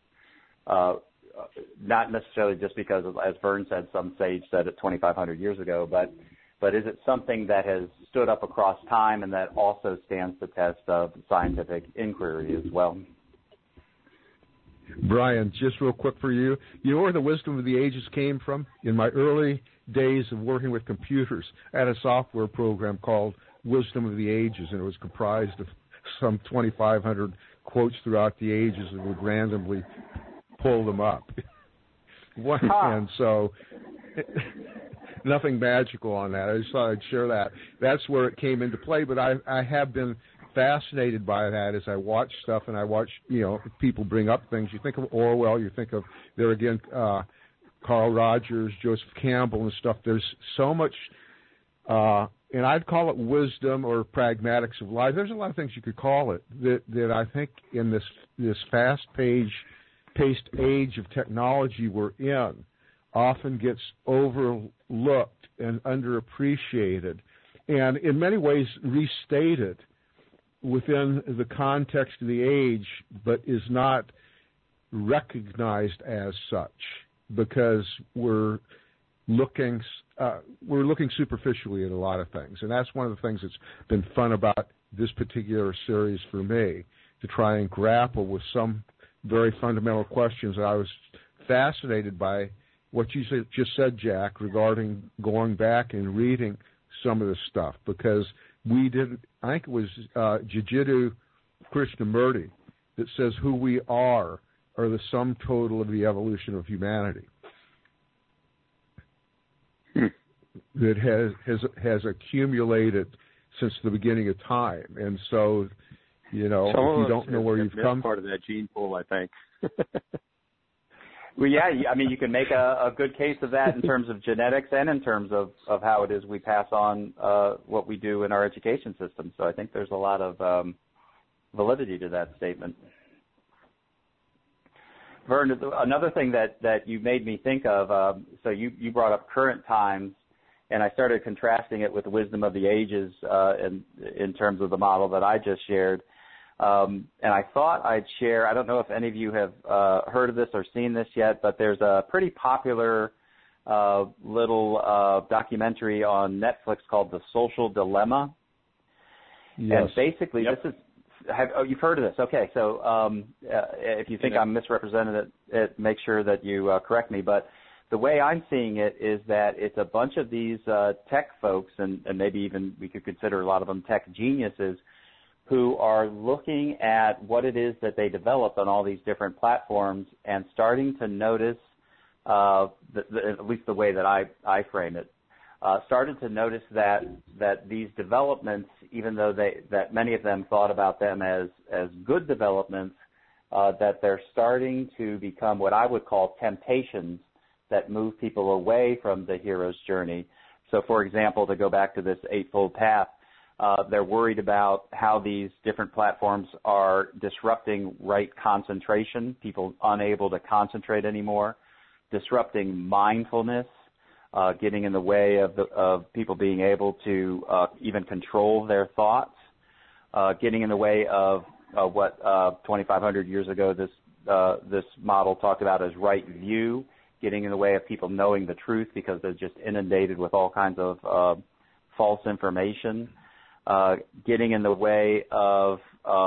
[SPEAKER 2] not necessarily just because, as Vern said, some sage said it 2,500 years ago, but is it something that has stood up across time and that also stands the test of scientific inquiry as well?
[SPEAKER 1] Brian, just real quick for you. You know where the wisdom of the ages came from? In my early days of working with computers, I had a software program called Wisdom of the Ages, and it was comprised of some 2,500 quotes throughout the ages, and would randomly pull them up. And so nothing magical on that. I just thought I'd share that. That's where it came into play, but I have been fascinated by that as I watch stuff, and I watch, people bring up things. You think of Orwell, you think of, there again, Carl Rogers, Joseph Campbell and stuff. There's so much, and I'd call it wisdom or pragmatics of life. There's a lot of things you could call it that I think in this fast-paced age of technology we're in often gets overlooked and underappreciated, and in many ways restated within the context of the age, but is not recognized as such because we're looking superficially at a lot of things. And that's one of the things that's been fun about this particular series for me, to try and grapple with some very fundamental questions. I was fascinated by what you just said, Jack, regarding going back and reading some of this stuff, because we didn't, I think it was Jiddu Krishnamurti that says who we are the sum total of the evolution of humanity. That has accumulated since the beginning of time. And so, if you don't know where you've come,
[SPEAKER 3] part of that gene pool, I think.
[SPEAKER 2] Well, yeah, I mean, you can make a good case of that in terms of genetics and in terms of how it is we pass on what we do in our education system. So I think there's a lot of validity to that statement. Vern, another thing that you made me think of, so you brought up current times, and I started contrasting it with the wisdom of the ages in terms of the model that I just shared. And I thought I'd share, I don't know if any of you have heard of this or seen this yet, but there's a pretty popular little documentary on Netflix called The Social Dilemma.
[SPEAKER 1] Yes.
[SPEAKER 2] And basically, this is, you've heard of this. Okay, so if you think I'm misrepresenting it, make sure that you correct me. But the way I'm seeing it is that it's a bunch of these tech folks, and maybe even we could consider a lot of them tech geniuses, who are looking at what it is that they develop on all these different platforms and starting to notice at least the way that I frame it, started to notice that these developments, even though that many of them thought about them as good developments, that they're starting to become what I would call temptations that move people away from the hero's journey. So, for example, to go back to this Eightfold Path, they're worried about how these different platforms are disrupting right concentration, people unable to concentrate anymore, disrupting mindfulness, getting in the way of people being able to even control their thoughts, getting in the way of what 2,500 years ago this model talked about as right view, getting in the way of people knowing the truth because they're just inundated with all kinds of false information, getting in the way of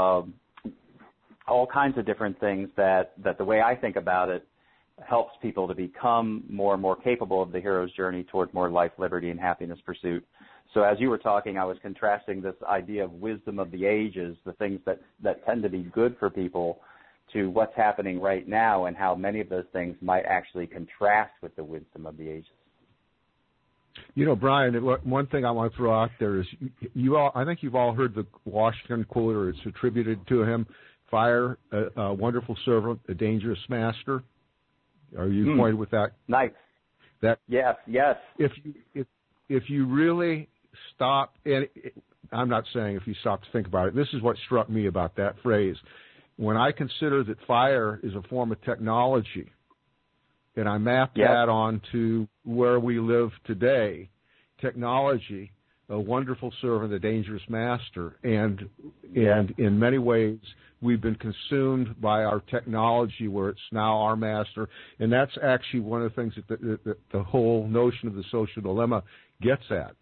[SPEAKER 2] all kinds of different things that the way I think about it helps people to become more and more capable of the hero's journey toward more life, liberty, and happiness pursuit. So as you were talking, I was contrasting this idea of wisdom of the ages, the things that tend to be good for people, to what's happening right now and how many of those things might actually contrast with the wisdom of the ages.
[SPEAKER 1] You know, Brian, one thing I want to throw out there is I think you've all heard the Washington quote, or it's attributed to him, fire, a wonderful servant, a dangerous master. Are you acquainted with that?
[SPEAKER 2] Nice. Yes.
[SPEAKER 1] If you really stop, and I'm not saying if you stop to think about it, this is what struck me about that phrase. When I consider that fire is a form of technology, and I map that onto where we live today, technology, a wonderful servant, a dangerous master, and in many ways we've been consumed by our technology where it's now our master, and that's actually one of the things that the whole notion of the social dilemma gets at.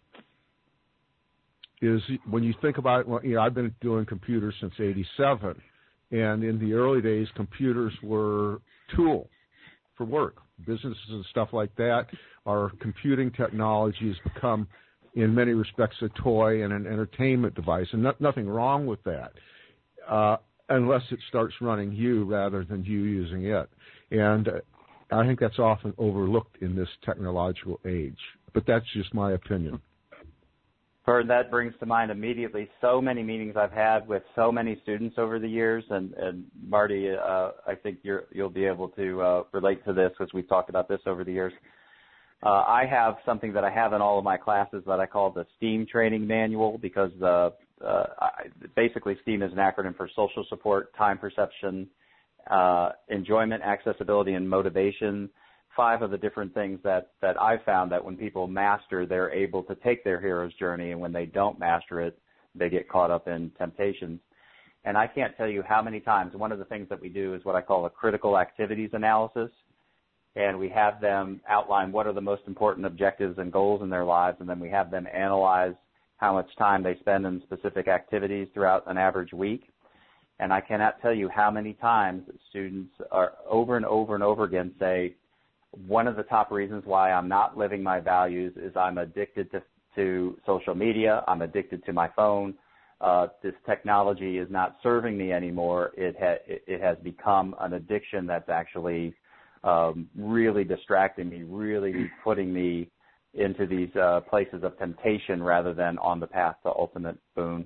[SPEAKER 1] Is when you think about it, I've been doing computers since '87, and in the early days, computers were a tool for work, businesses and stuff like that. Our computing technology has become, in many respects, a toy and an entertainment device, and nothing wrong with that, unless it starts running you rather than you using it. And I think that's often overlooked in this technological age, but that's just my opinion.
[SPEAKER 2] Vern, that brings to mind immediately so many meetings I've had with so many students over the years, and Marty, I think you'll be able to relate to this because we've talked about this over the years. I have something that I have in all of my classes that I call the STEAM training manual, because basically STEAM is an acronym for social support, time perception, enjoyment, accessibility, and motivation. 5 of the different things that I've found that when people master, they're able to take their hero's journey, and when they don't master it, they get caught up in temptations. And I can't tell you how many times, one of the things that we do is what I call a critical activities analysis, and we have them outline what are the most important objectives and goals in their lives, and then we have them analyze how much time they spend in specific activities throughout an average week. And I cannot tell you how many times students are over and over and over again say, one of the top reasons why I'm not living my values is I'm addicted to social media. I'm addicted to my phone. This technology is not serving me anymore. It has become an addiction that's actually really distracting me, really putting me into these places of temptation rather than on the path to ultimate boon.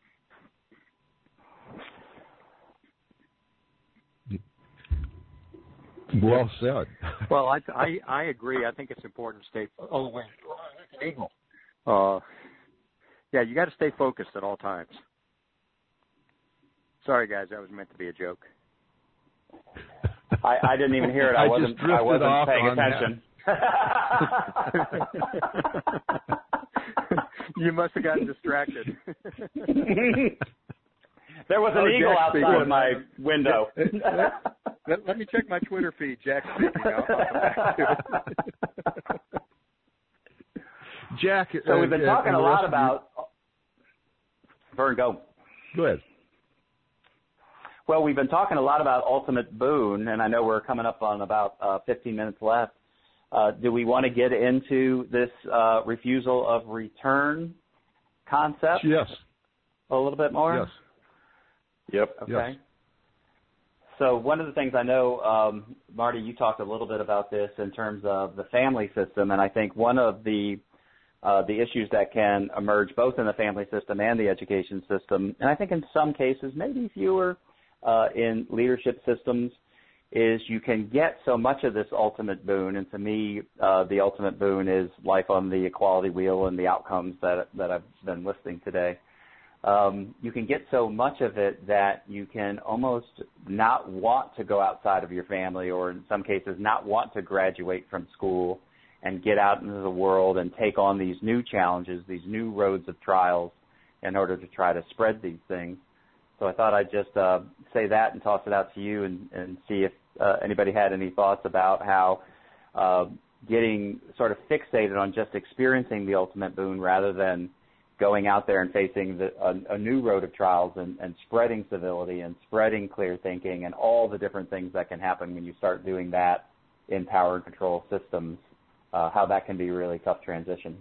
[SPEAKER 1] Well said.
[SPEAKER 3] Well, I agree. I think it's important to stay. Oh wait, an eagle. Yeah, you got to stay focused at all times. Sorry, guys, that was meant to be a joke.
[SPEAKER 2] I didn't even hear it. I wasn't paying attention.
[SPEAKER 3] You must have gotten distracted.
[SPEAKER 2] There was an eagle outside of my window.
[SPEAKER 3] Let me check my Twitter feed. Jack's speaking. I'll come back to it.
[SPEAKER 1] Jack.
[SPEAKER 2] So we've been talking a lot about. Vern, go.
[SPEAKER 1] Go ahead.
[SPEAKER 2] Well, we've been talking a lot about ultimate boon, and I know we're coming up on about 15 minutes left. Do we want to get into this refusal of return concept?
[SPEAKER 1] Yes.
[SPEAKER 2] A little bit more?
[SPEAKER 1] Yes.
[SPEAKER 2] Yep. Okay.
[SPEAKER 1] Yes.
[SPEAKER 2] So one of the things I know, Marty, you talked a little bit about this in terms of the family system, and I think one of the issues that can emerge both in the family system and the education system, and I think in some cases maybe fewer in leadership systems, is you can get so much of this ultimate boon, and to me, the ultimate boon is life on the equality wheel and the outcomes that I've been listing today. You can get so much of it that you can almost not want to go outside of your family, or in some cases not want to graduate from school and get out into the world and take on these new challenges, these new roads of trials in order to try to spread these things. So I thought I'd just say that and toss it out to you and see if anybody had any thoughts about how getting sort of fixated on just experiencing the ultimate boon rather than going out there and facing a new road of trials and spreading civility and spreading clear thinking and all the different things that can happen when you start doing that in power and control systems, how that can be a really tough transition.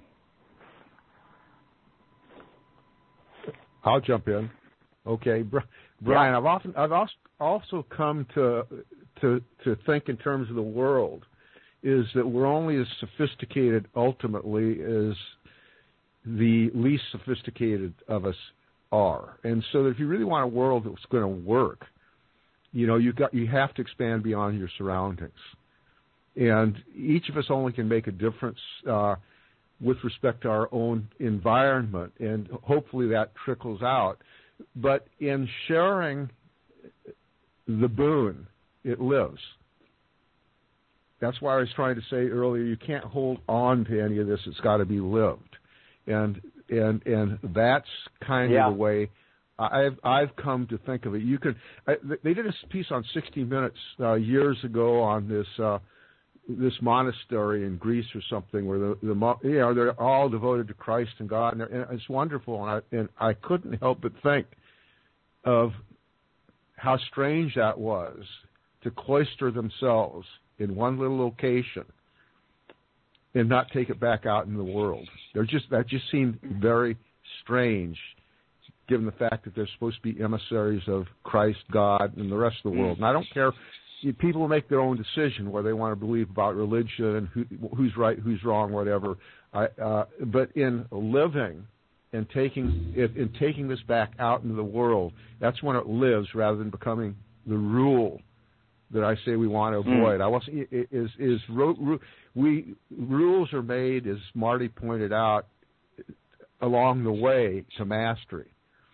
[SPEAKER 1] I'll jump in. Okay, Brian,
[SPEAKER 2] Yeah.
[SPEAKER 1] I've also come to think in terms of the world, is that we're only as sophisticated ultimately as the least sophisticated of us are. And so that if you really want a world that's going to work, you have to expand beyond your surroundings. And each of us only can make a difference with respect to our own environment, and hopefully that trickles out. But in sharing the boon, it lives. That's why I was trying to say earlier, you can't hold on to any of this. It's got to be lived. And that's kind of the way I've come to think of it. They did a piece on 60 Minutes years ago on this monastery in Greece or something where they're all devoted to Christ and God, and it's wonderful. And I couldn't help but think of how strange that was to cloister themselves in one little location and not take it back out in the world. That just seemed very strange, given the fact that they're supposed to be emissaries of Christ, God, and the rest of the world. And I don't care. People will make their own decision where they want to believe about religion and who's right, who's wrong, whatever. But in living and taking this back out into the world, that's when it lives rather than becoming the rule that I say we want to avoid. Rules are made, as Marty pointed out, along the way to mastery.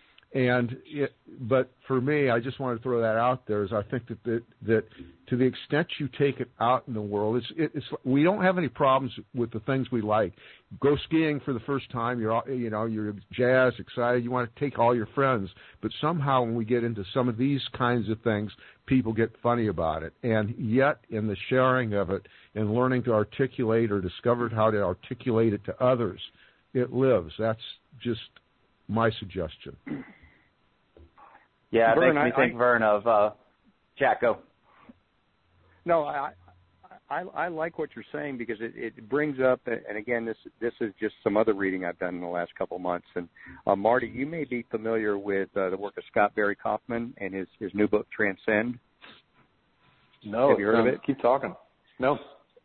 [SPEAKER 1] But for me, I just want to throw that out there. Is I think that to the extent you take it out in the world, it's we don't have any problems with the things we like. Go skiing for the first time, you're jazzed, excited. You want to take all your friends, but somehow when we get into some of these kinds of things, people get funny about it. And yet, in the sharing of it and learning to articulate or discover how to articulate it to others, it lives. That's just my suggestion.
[SPEAKER 2] Yeah, it makes me think, Vern, of Jack, go.
[SPEAKER 3] No, I like what you're saying because it brings up, and again, this is just some other reading I've done in the last couple of months. And Marty, you may be familiar with the work of Scott Barry Kaufman and his new book, Transcend.
[SPEAKER 4] No.
[SPEAKER 3] Have you heard of it?
[SPEAKER 4] Keep talking. No.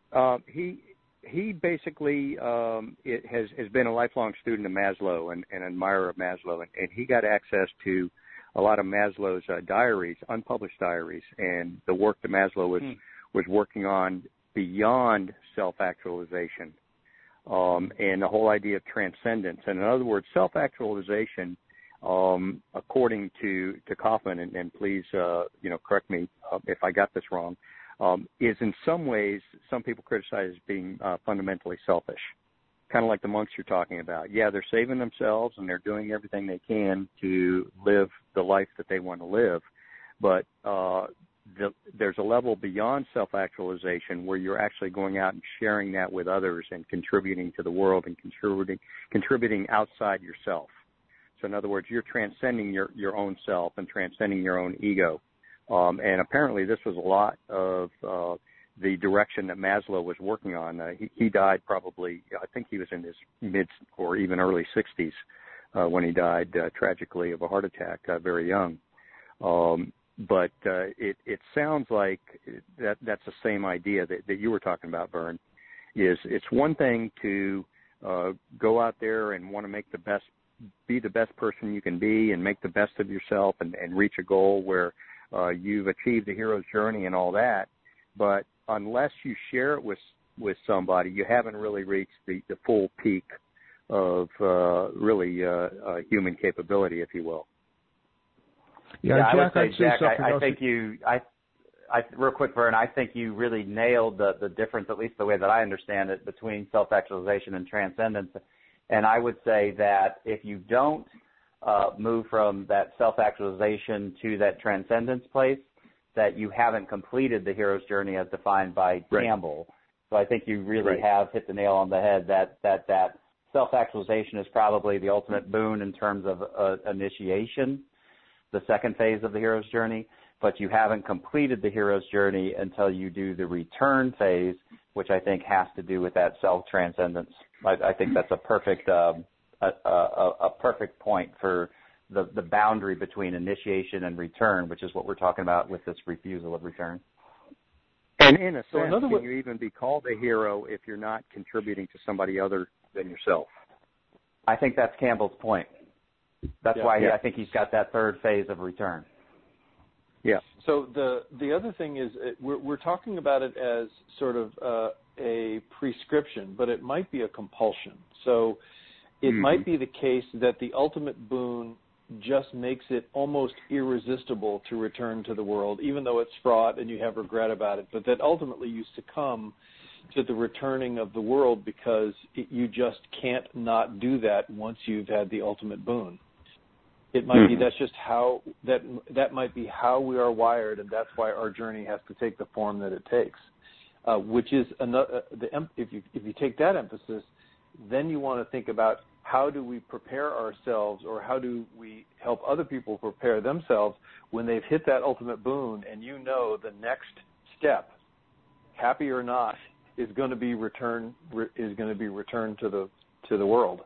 [SPEAKER 3] He basically has been a lifelong student of Maslow and an admirer of Maslow, and he got access to a lot of Maslow's diaries, unpublished diaries, and the work that Maslow was working on beyond self-actualization, and the whole idea of transcendence. And in other words, self-actualization, according to Kaufman, and please correct me if I got this wrong, is in some ways, some people criticize as being fundamentally selfish, kind of like the monks you're talking about. Yeah, they're saving themselves and they're doing everything they can to live the life that they want to live, but there's a level beyond self-actualization where you're actually going out and sharing that with others and contributing to the world and contributing outside yourself. So in other words, you're transcending your own self and transcending your own ego. And apparently this was a lot of the direction that Maslow was working on. He died probably, I think he was in his mid or even early 60s when he died tragically of a heart attack, very young. it sounds like that's the same idea that you were talking about, Vern. Is it's one thing to go out there and want to be the best person you can be and make the best of yourself and reach a goal where you've achieved the hero's journey and all that. But unless you share it with somebody, you haven't really reached the full peak of human capability, if you will.
[SPEAKER 2] Yeah, Jack, I think you, real quick, Vern, I think you really nailed the difference, at least the way that I understand it, between self-actualization and transcendence. And I would say that if you don't move from that self-actualization to that transcendence place, that you haven't completed the hero's journey as defined by Campbell. So I think you really have hit the nail on the head that self-actualization is probably the ultimate boon in terms of initiation, the second phase of the hero's journey, but you haven't completed the hero's journey until you do the return phase, which I think has to do with that self-transcendence. I think that's a perfect point for the boundary between initiation and return, which is what we're talking about with this refusal of return.
[SPEAKER 3] And in a sense, can you even be called a hero if you're not contributing to somebody other than yourself?
[SPEAKER 2] I think that's Campbell's point. That's why I think he's got that third phase of return.
[SPEAKER 4] Yeah. So the other thing is we're talking about it as sort of a prescription, but it might be a compulsion. So it might be the case that the ultimate boon just makes it almost irresistible to return to the world, even though it's fraught and you have regret about it, but that ultimately you succumb to the returning of the world because you just can't not do that once you've had the ultimate boon. It might be that's just how that might be how we are wired, and that's why our journey has to take the form that it takes. Which is another. If you take that emphasis, then you want to think about how do we prepare ourselves, or how do we help other people prepare themselves when they've hit that ultimate boon, and you know the next step, happy or not, is going to be returned to the world.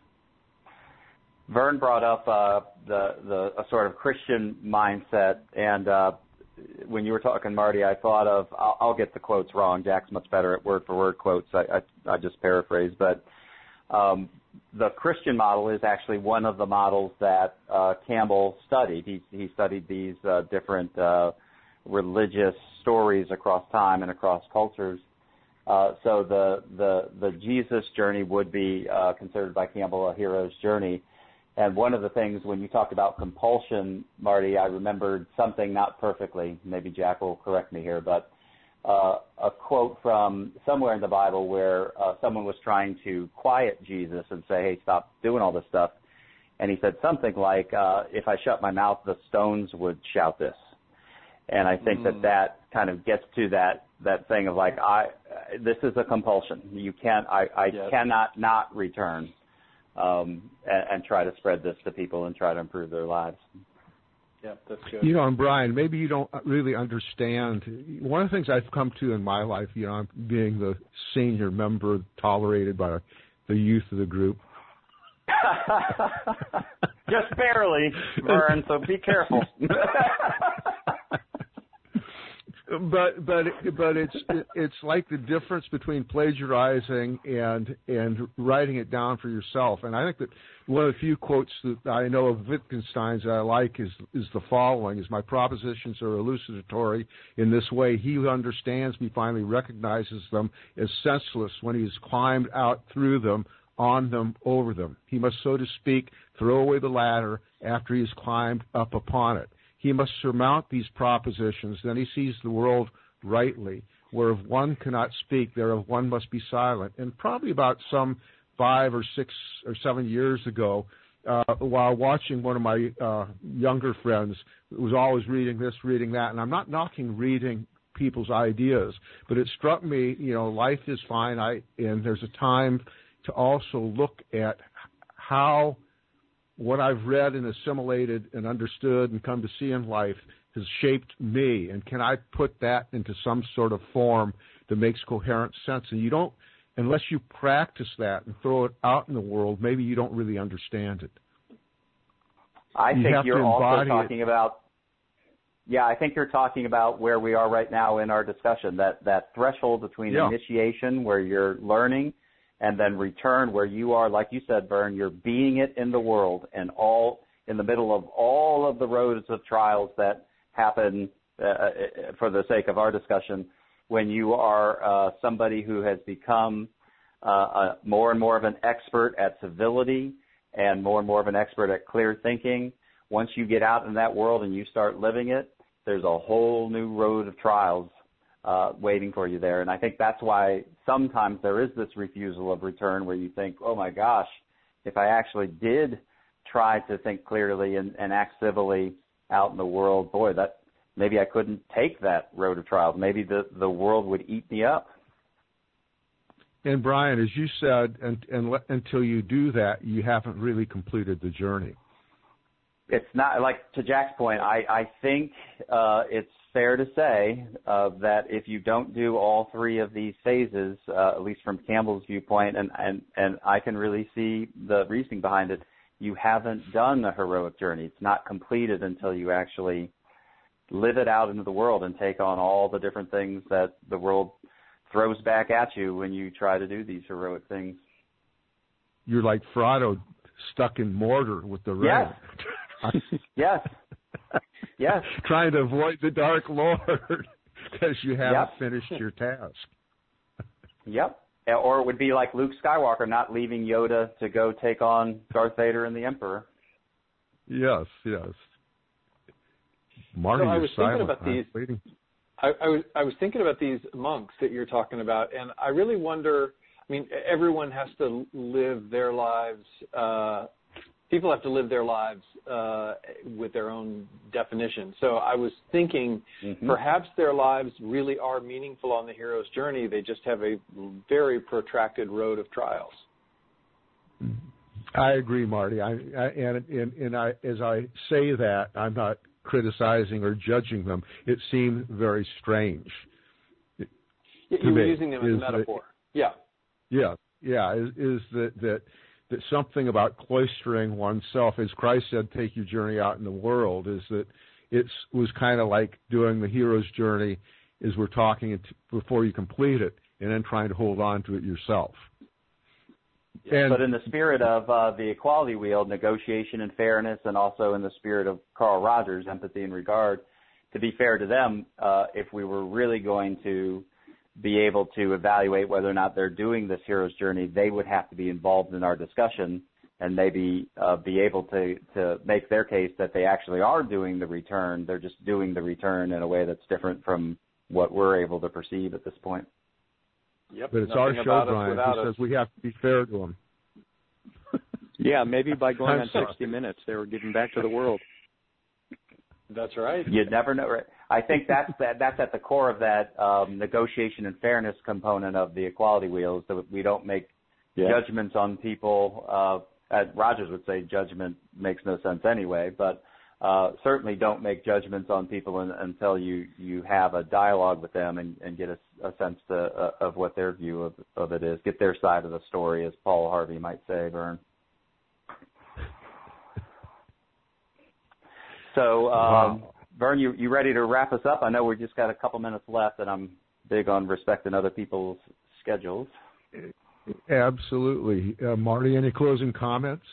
[SPEAKER 2] Vern brought up a sort of Christian mindset, and when you were talking, Marty, I thought of, I'll get the quotes wrong. Jack's much better at word-for-word quotes. I just paraphrase, but the Christian model is actually one of the models that Campbell studied. He studied these different religious stories across time and across cultures. So the Jesus journey would be considered by Campbell a hero's journey. And one of the things, when you talked about compulsion, Marty, I remembered something, not perfectly, maybe Jack will correct me here, but a quote from somewhere in the Bible where someone was trying to quiet Jesus and say, hey, stop doing all this stuff. And he said something like, if I shut my mouth, the stones would shout this. And I think that kind of gets to that thing of like, this is a compulsion. You can't, I cannot not return. And try to spread this to people and try to improve their lives.
[SPEAKER 4] Yeah, that's good.
[SPEAKER 1] You know, and Brian, maybe you don't really understand. One of the things I've come to in my life, you know, I'm being the senior member tolerated by the youth of the group.
[SPEAKER 2] Just barely, Vern, so be careful.
[SPEAKER 1] But it's like the difference between plagiarizing and writing it down for yourself. And I think that one of the few quotes that I know of Wittgenstein's that I like is the following: "Is my propositions are elucidatory in this way. He who understands me finally recognizes them as senseless when he has climbed out through them, on them, over them. He must, so to speak, throw away the ladder after he has climbed up upon it. He must surmount these propositions, then he sees the world rightly. Where if one cannot speak, thereof one must be silent." And probably about some 5 or 6 or 7 years ago, while watching one of my younger friends who was always reading this, reading that, and I'm not knocking reading people's ideas, but it struck me, you know, life is finite, and there's a time to also look at how what I've read and assimilated and understood and come to see in life has shaped me, and can I put that into some sort of form that makes coherent sense? And you don't, unless you practice that and throw it out in the world, maybe you don't really understand it.
[SPEAKER 2] I think you're also talking about Yeah, I think you're talking about where we are right now in our discussion, that threshold between initiation where you're learning and then return where you are, like you said, Vern, you're being it in the world and all in the middle of all of the roads of trials that happen for the sake of our discussion, when you are somebody who has become more and more of an expert at civility and more of an expert at clear thinking. Once you get out in that world and you start living it, there's a whole new road of trials waiting for you there. And I think that's why sometimes there is this refusal of return where you think, oh, my gosh, if I actually did try to think clearly and act civilly out in the world, boy, that maybe I couldn't take that road of trials. Maybe the world would eat me up.
[SPEAKER 1] And, Brian, as you said, until you do that, you haven't really completed the journey.
[SPEAKER 2] It's not, like to Jack's point, I think it's fair to say that if you don't do all three of these phases, at least from Campbell's viewpoint, and I can really see the reasoning behind it, you haven't done the heroic journey. It's not completed until you actually live it out into the world and take on all the different things that the world throws back at you when you try to do these heroic things.
[SPEAKER 1] You're like Frodo stuck in Mordor with the ring.
[SPEAKER 2] Yes. Yes.
[SPEAKER 1] Trying to avoid the Dark Lord because you haven't finished your task.
[SPEAKER 2] Yep. Or it would be like Luke Skywalker not leaving Yoda to go take on Darth Vader and the Emperor.
[SPEAKER 1] Yes. Marty,
[SPEAKER 4] so I was thinking
[SPEAKER 1] silent.
[SPEAKER 4] about these. I was thinking about these monks that you're talking about, and I really wonder. I mean, everyone has to live their lives. People have to live their lives with their own definition. So I was thinking perhaps their lives really are meaningful on the hero's journey. They just have a very protracted road of trials.
[SPEAKER 1] I agree, Marty. As I say that, I'm not criticizing or judging them. It seemed very strange.
[SPEAKER 4] You were using them as a metaphor.
[SPEAKER 1] Yeah. Is that something about cloistering oneself, as Christ said, take your journey out in the world, is that it was kind of like doing the hero's journey as we're talking before you complete it and then trying to hold on to it yourself.
[SPEAKER 2] But in the spirit of the equality wheel, negotiation and fairness, and also in the spirit of Carl Rogers, empathy and regard, to be fair to them, if we were really going to be able to evaluate whether or not they're doing this hero's journey, they would have to be involved in our discussion and maybe be able to make their case that they actually are doing the return. They're just doing the return in a way that's different from what we're able to perceive at this point.
[SPEAKER 4] Yep,
[SPEAKER 1] but it's our show, Brian. He says we have to be fair to them.
[SPEAKER 3] Yeah, maybe by going on 60 Minutes, they were giving back to the world.
[SPEAKER 4] That's right.
[SPEAKER 2] You'd never know. Right? I think that's at the core of that negotiation and fairness component of the equality wheel, is that we don't make judgments on people. As Rogers would say, judgment makes no sense anyway, but certainly don't make judgments on people until you have a dialogue with them and get a sense of what their view of it is, get their side of the story, as Paul Harvey might say, Vern. So, Vern, you ready to wrap us up? I know we just got a couple minutes left, and I'm big on respecting other people's schedules.
[SPEAKER 1] Absolutely. Marty, any closing comments?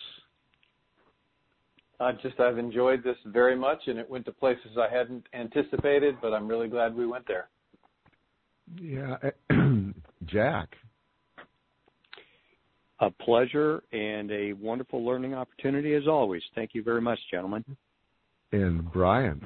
[SPEAKER 4] I've enjoyed this very much, and it went to places I hadn't anticipated, but I'm really glad we went there.
[SPEAKER 1] Yeah. Jack?
[SPEAKER 3] A pleasure and a wonderful learning opportunity as always. Thank you very much, gentlemen.
[SPEAKER 1] And Brian?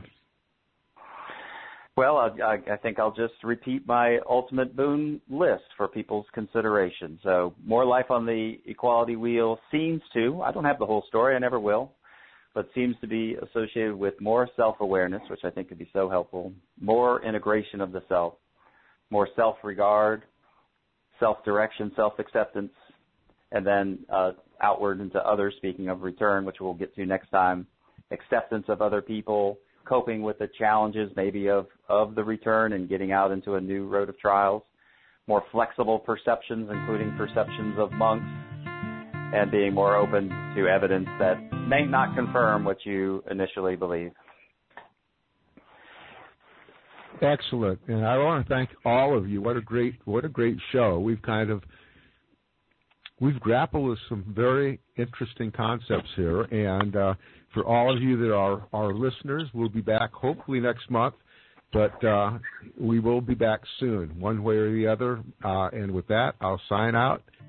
[SPEAKER 2] Well, I think I'll just repeat my ultimate boon list for people's consideration. So more life on the equality wheel seems to, I don't have the whole story, I never will, but seems to be associated with more self-awareness, which I think could be so helpful, more integration of the self, more self-regard, self-direction, self-acceptance, and then outward into others, speaking of return, which we'll get to next time, acceptance of other people, coping with the challenges maybe of the return and getting out into a new road of trials, more flexible perceptions, including perceptions of monks, and being more open to evidence that may not confirm what you initially believe.
[SPEAKER 1] Excellent. And I want to thank all of you. What a great show. We've grappled with some very interesting concepts here. And for all of you that are our listeners, we'll be back hopefully next month. But we will be back soon, one way or the other. And with that, I'll sign out.